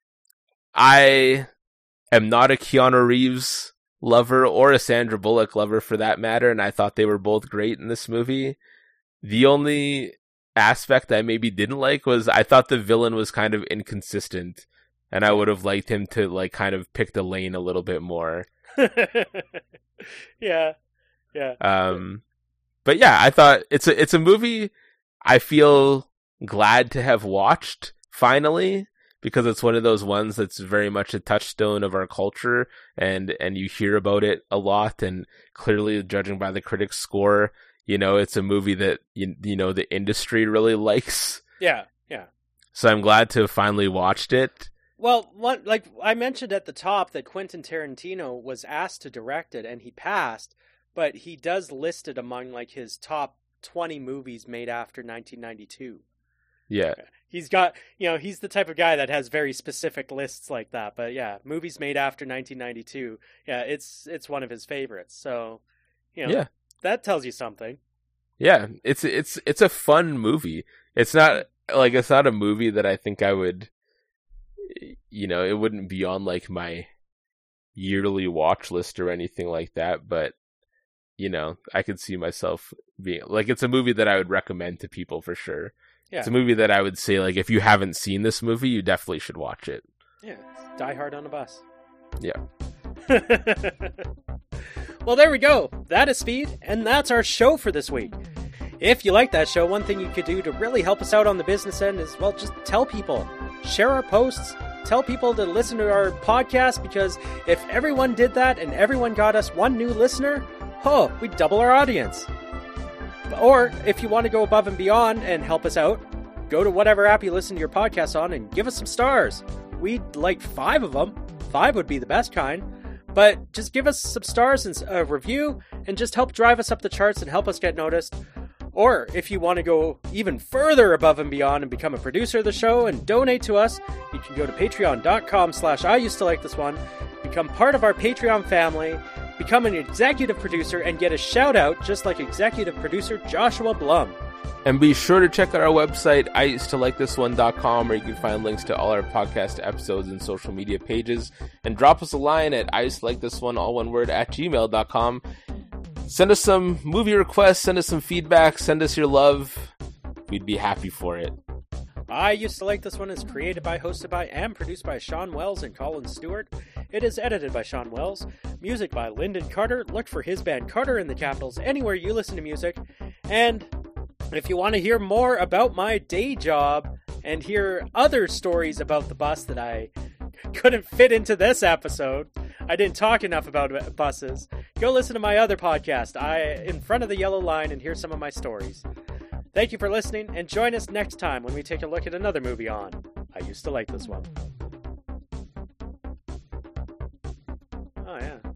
I am not a Keanu Reeves lover or a Sandra Bullock lover for that matter, and I thought they were both great in this movie. The only aspect I maybe didn't like was I thought the villain was kind of inconsistent, and I would have liked him to like kind of pick the lane a little bit more. Yeah. But yeah, I thought it's a movie I feel glad to have watched finally, because it's one of those ones that's very much a touchstone of our culture, and you hear about it a lot, and clearly, judging by the critics' score, it's a movie that the industry really likes. Yeah. So I'm glad to have finally watched it. Well, like I mentioned at the top that Quentin Tarantino was asked to direct it, and he passed, but he does list it among like his top 20 movies made after 1992. Yeah. He's got, he's the type of guy that has very specific lists like that. But yeah, movies made after 1992. Yeah, it's one of his favorites. So, that tells you something. Yeah, it's a fun movie. It's not a movie that I think I would, it wouldn't be on like my yearly watch list or anything like that, but I could see myself being like, it's a movie that I would recommend to people for sure. Yeah. It's a movie that I would say, like, if you haven't seen this movie, you definitely should watch it. Yeah, Die Hard on a bus. Yeah. Well, there we go. That is Speed, and that's our show for this week. If you like that show, one thing you could do to really help us out on the business end is, well, just tell people. Share our posts. Tell people to listen to our podcast, because if everyone did that and everyone got us one new listener, we'd double our audience. Or, if you want to go above and beyond and help us out, go to whatever app you listen to your podcast on and give us some stars. We'd like 5 of them. 5 would be the best kind. But just give us some stars and a review, and just help drive us up the charts and help us get noticed. Or, if you want to go even further above and beyond and become a producer of the show and donate to us, you can go to patreon.com/IUsedToLikeThisOne, become part of our Patreon family, become an executive producer, and get a shout out just like executive producer Joshua Blum. And be sure to check out our website, IUsedToLikeThisOne.com, where you can find links to all our podcast episodes and social media pages. And drop us a line at IUsedToLikeThisOne, all one word, @gmail.com. Send us some movie requests, send us some feedback, send us your love. We'd be happy for it. I Used to Like This One is created by, hosted by, and produced by Sean Wells and Colin Stewart. It is edited by Sean Wells. Music by Lyndon Carter. Look for his band Carter in the Capitals anywhere you listen to music. And if you want to hear more about my day job and hear other stories about the bus that I couldn't fit into this episode, I didn't talk enough about buses, go listen to my other podcast, In Front of the Yellow Line, and hear some of my stories. Thank you for listening, and join us next time when we take a look at another movie on I Used to Like This One. Oh, yeah.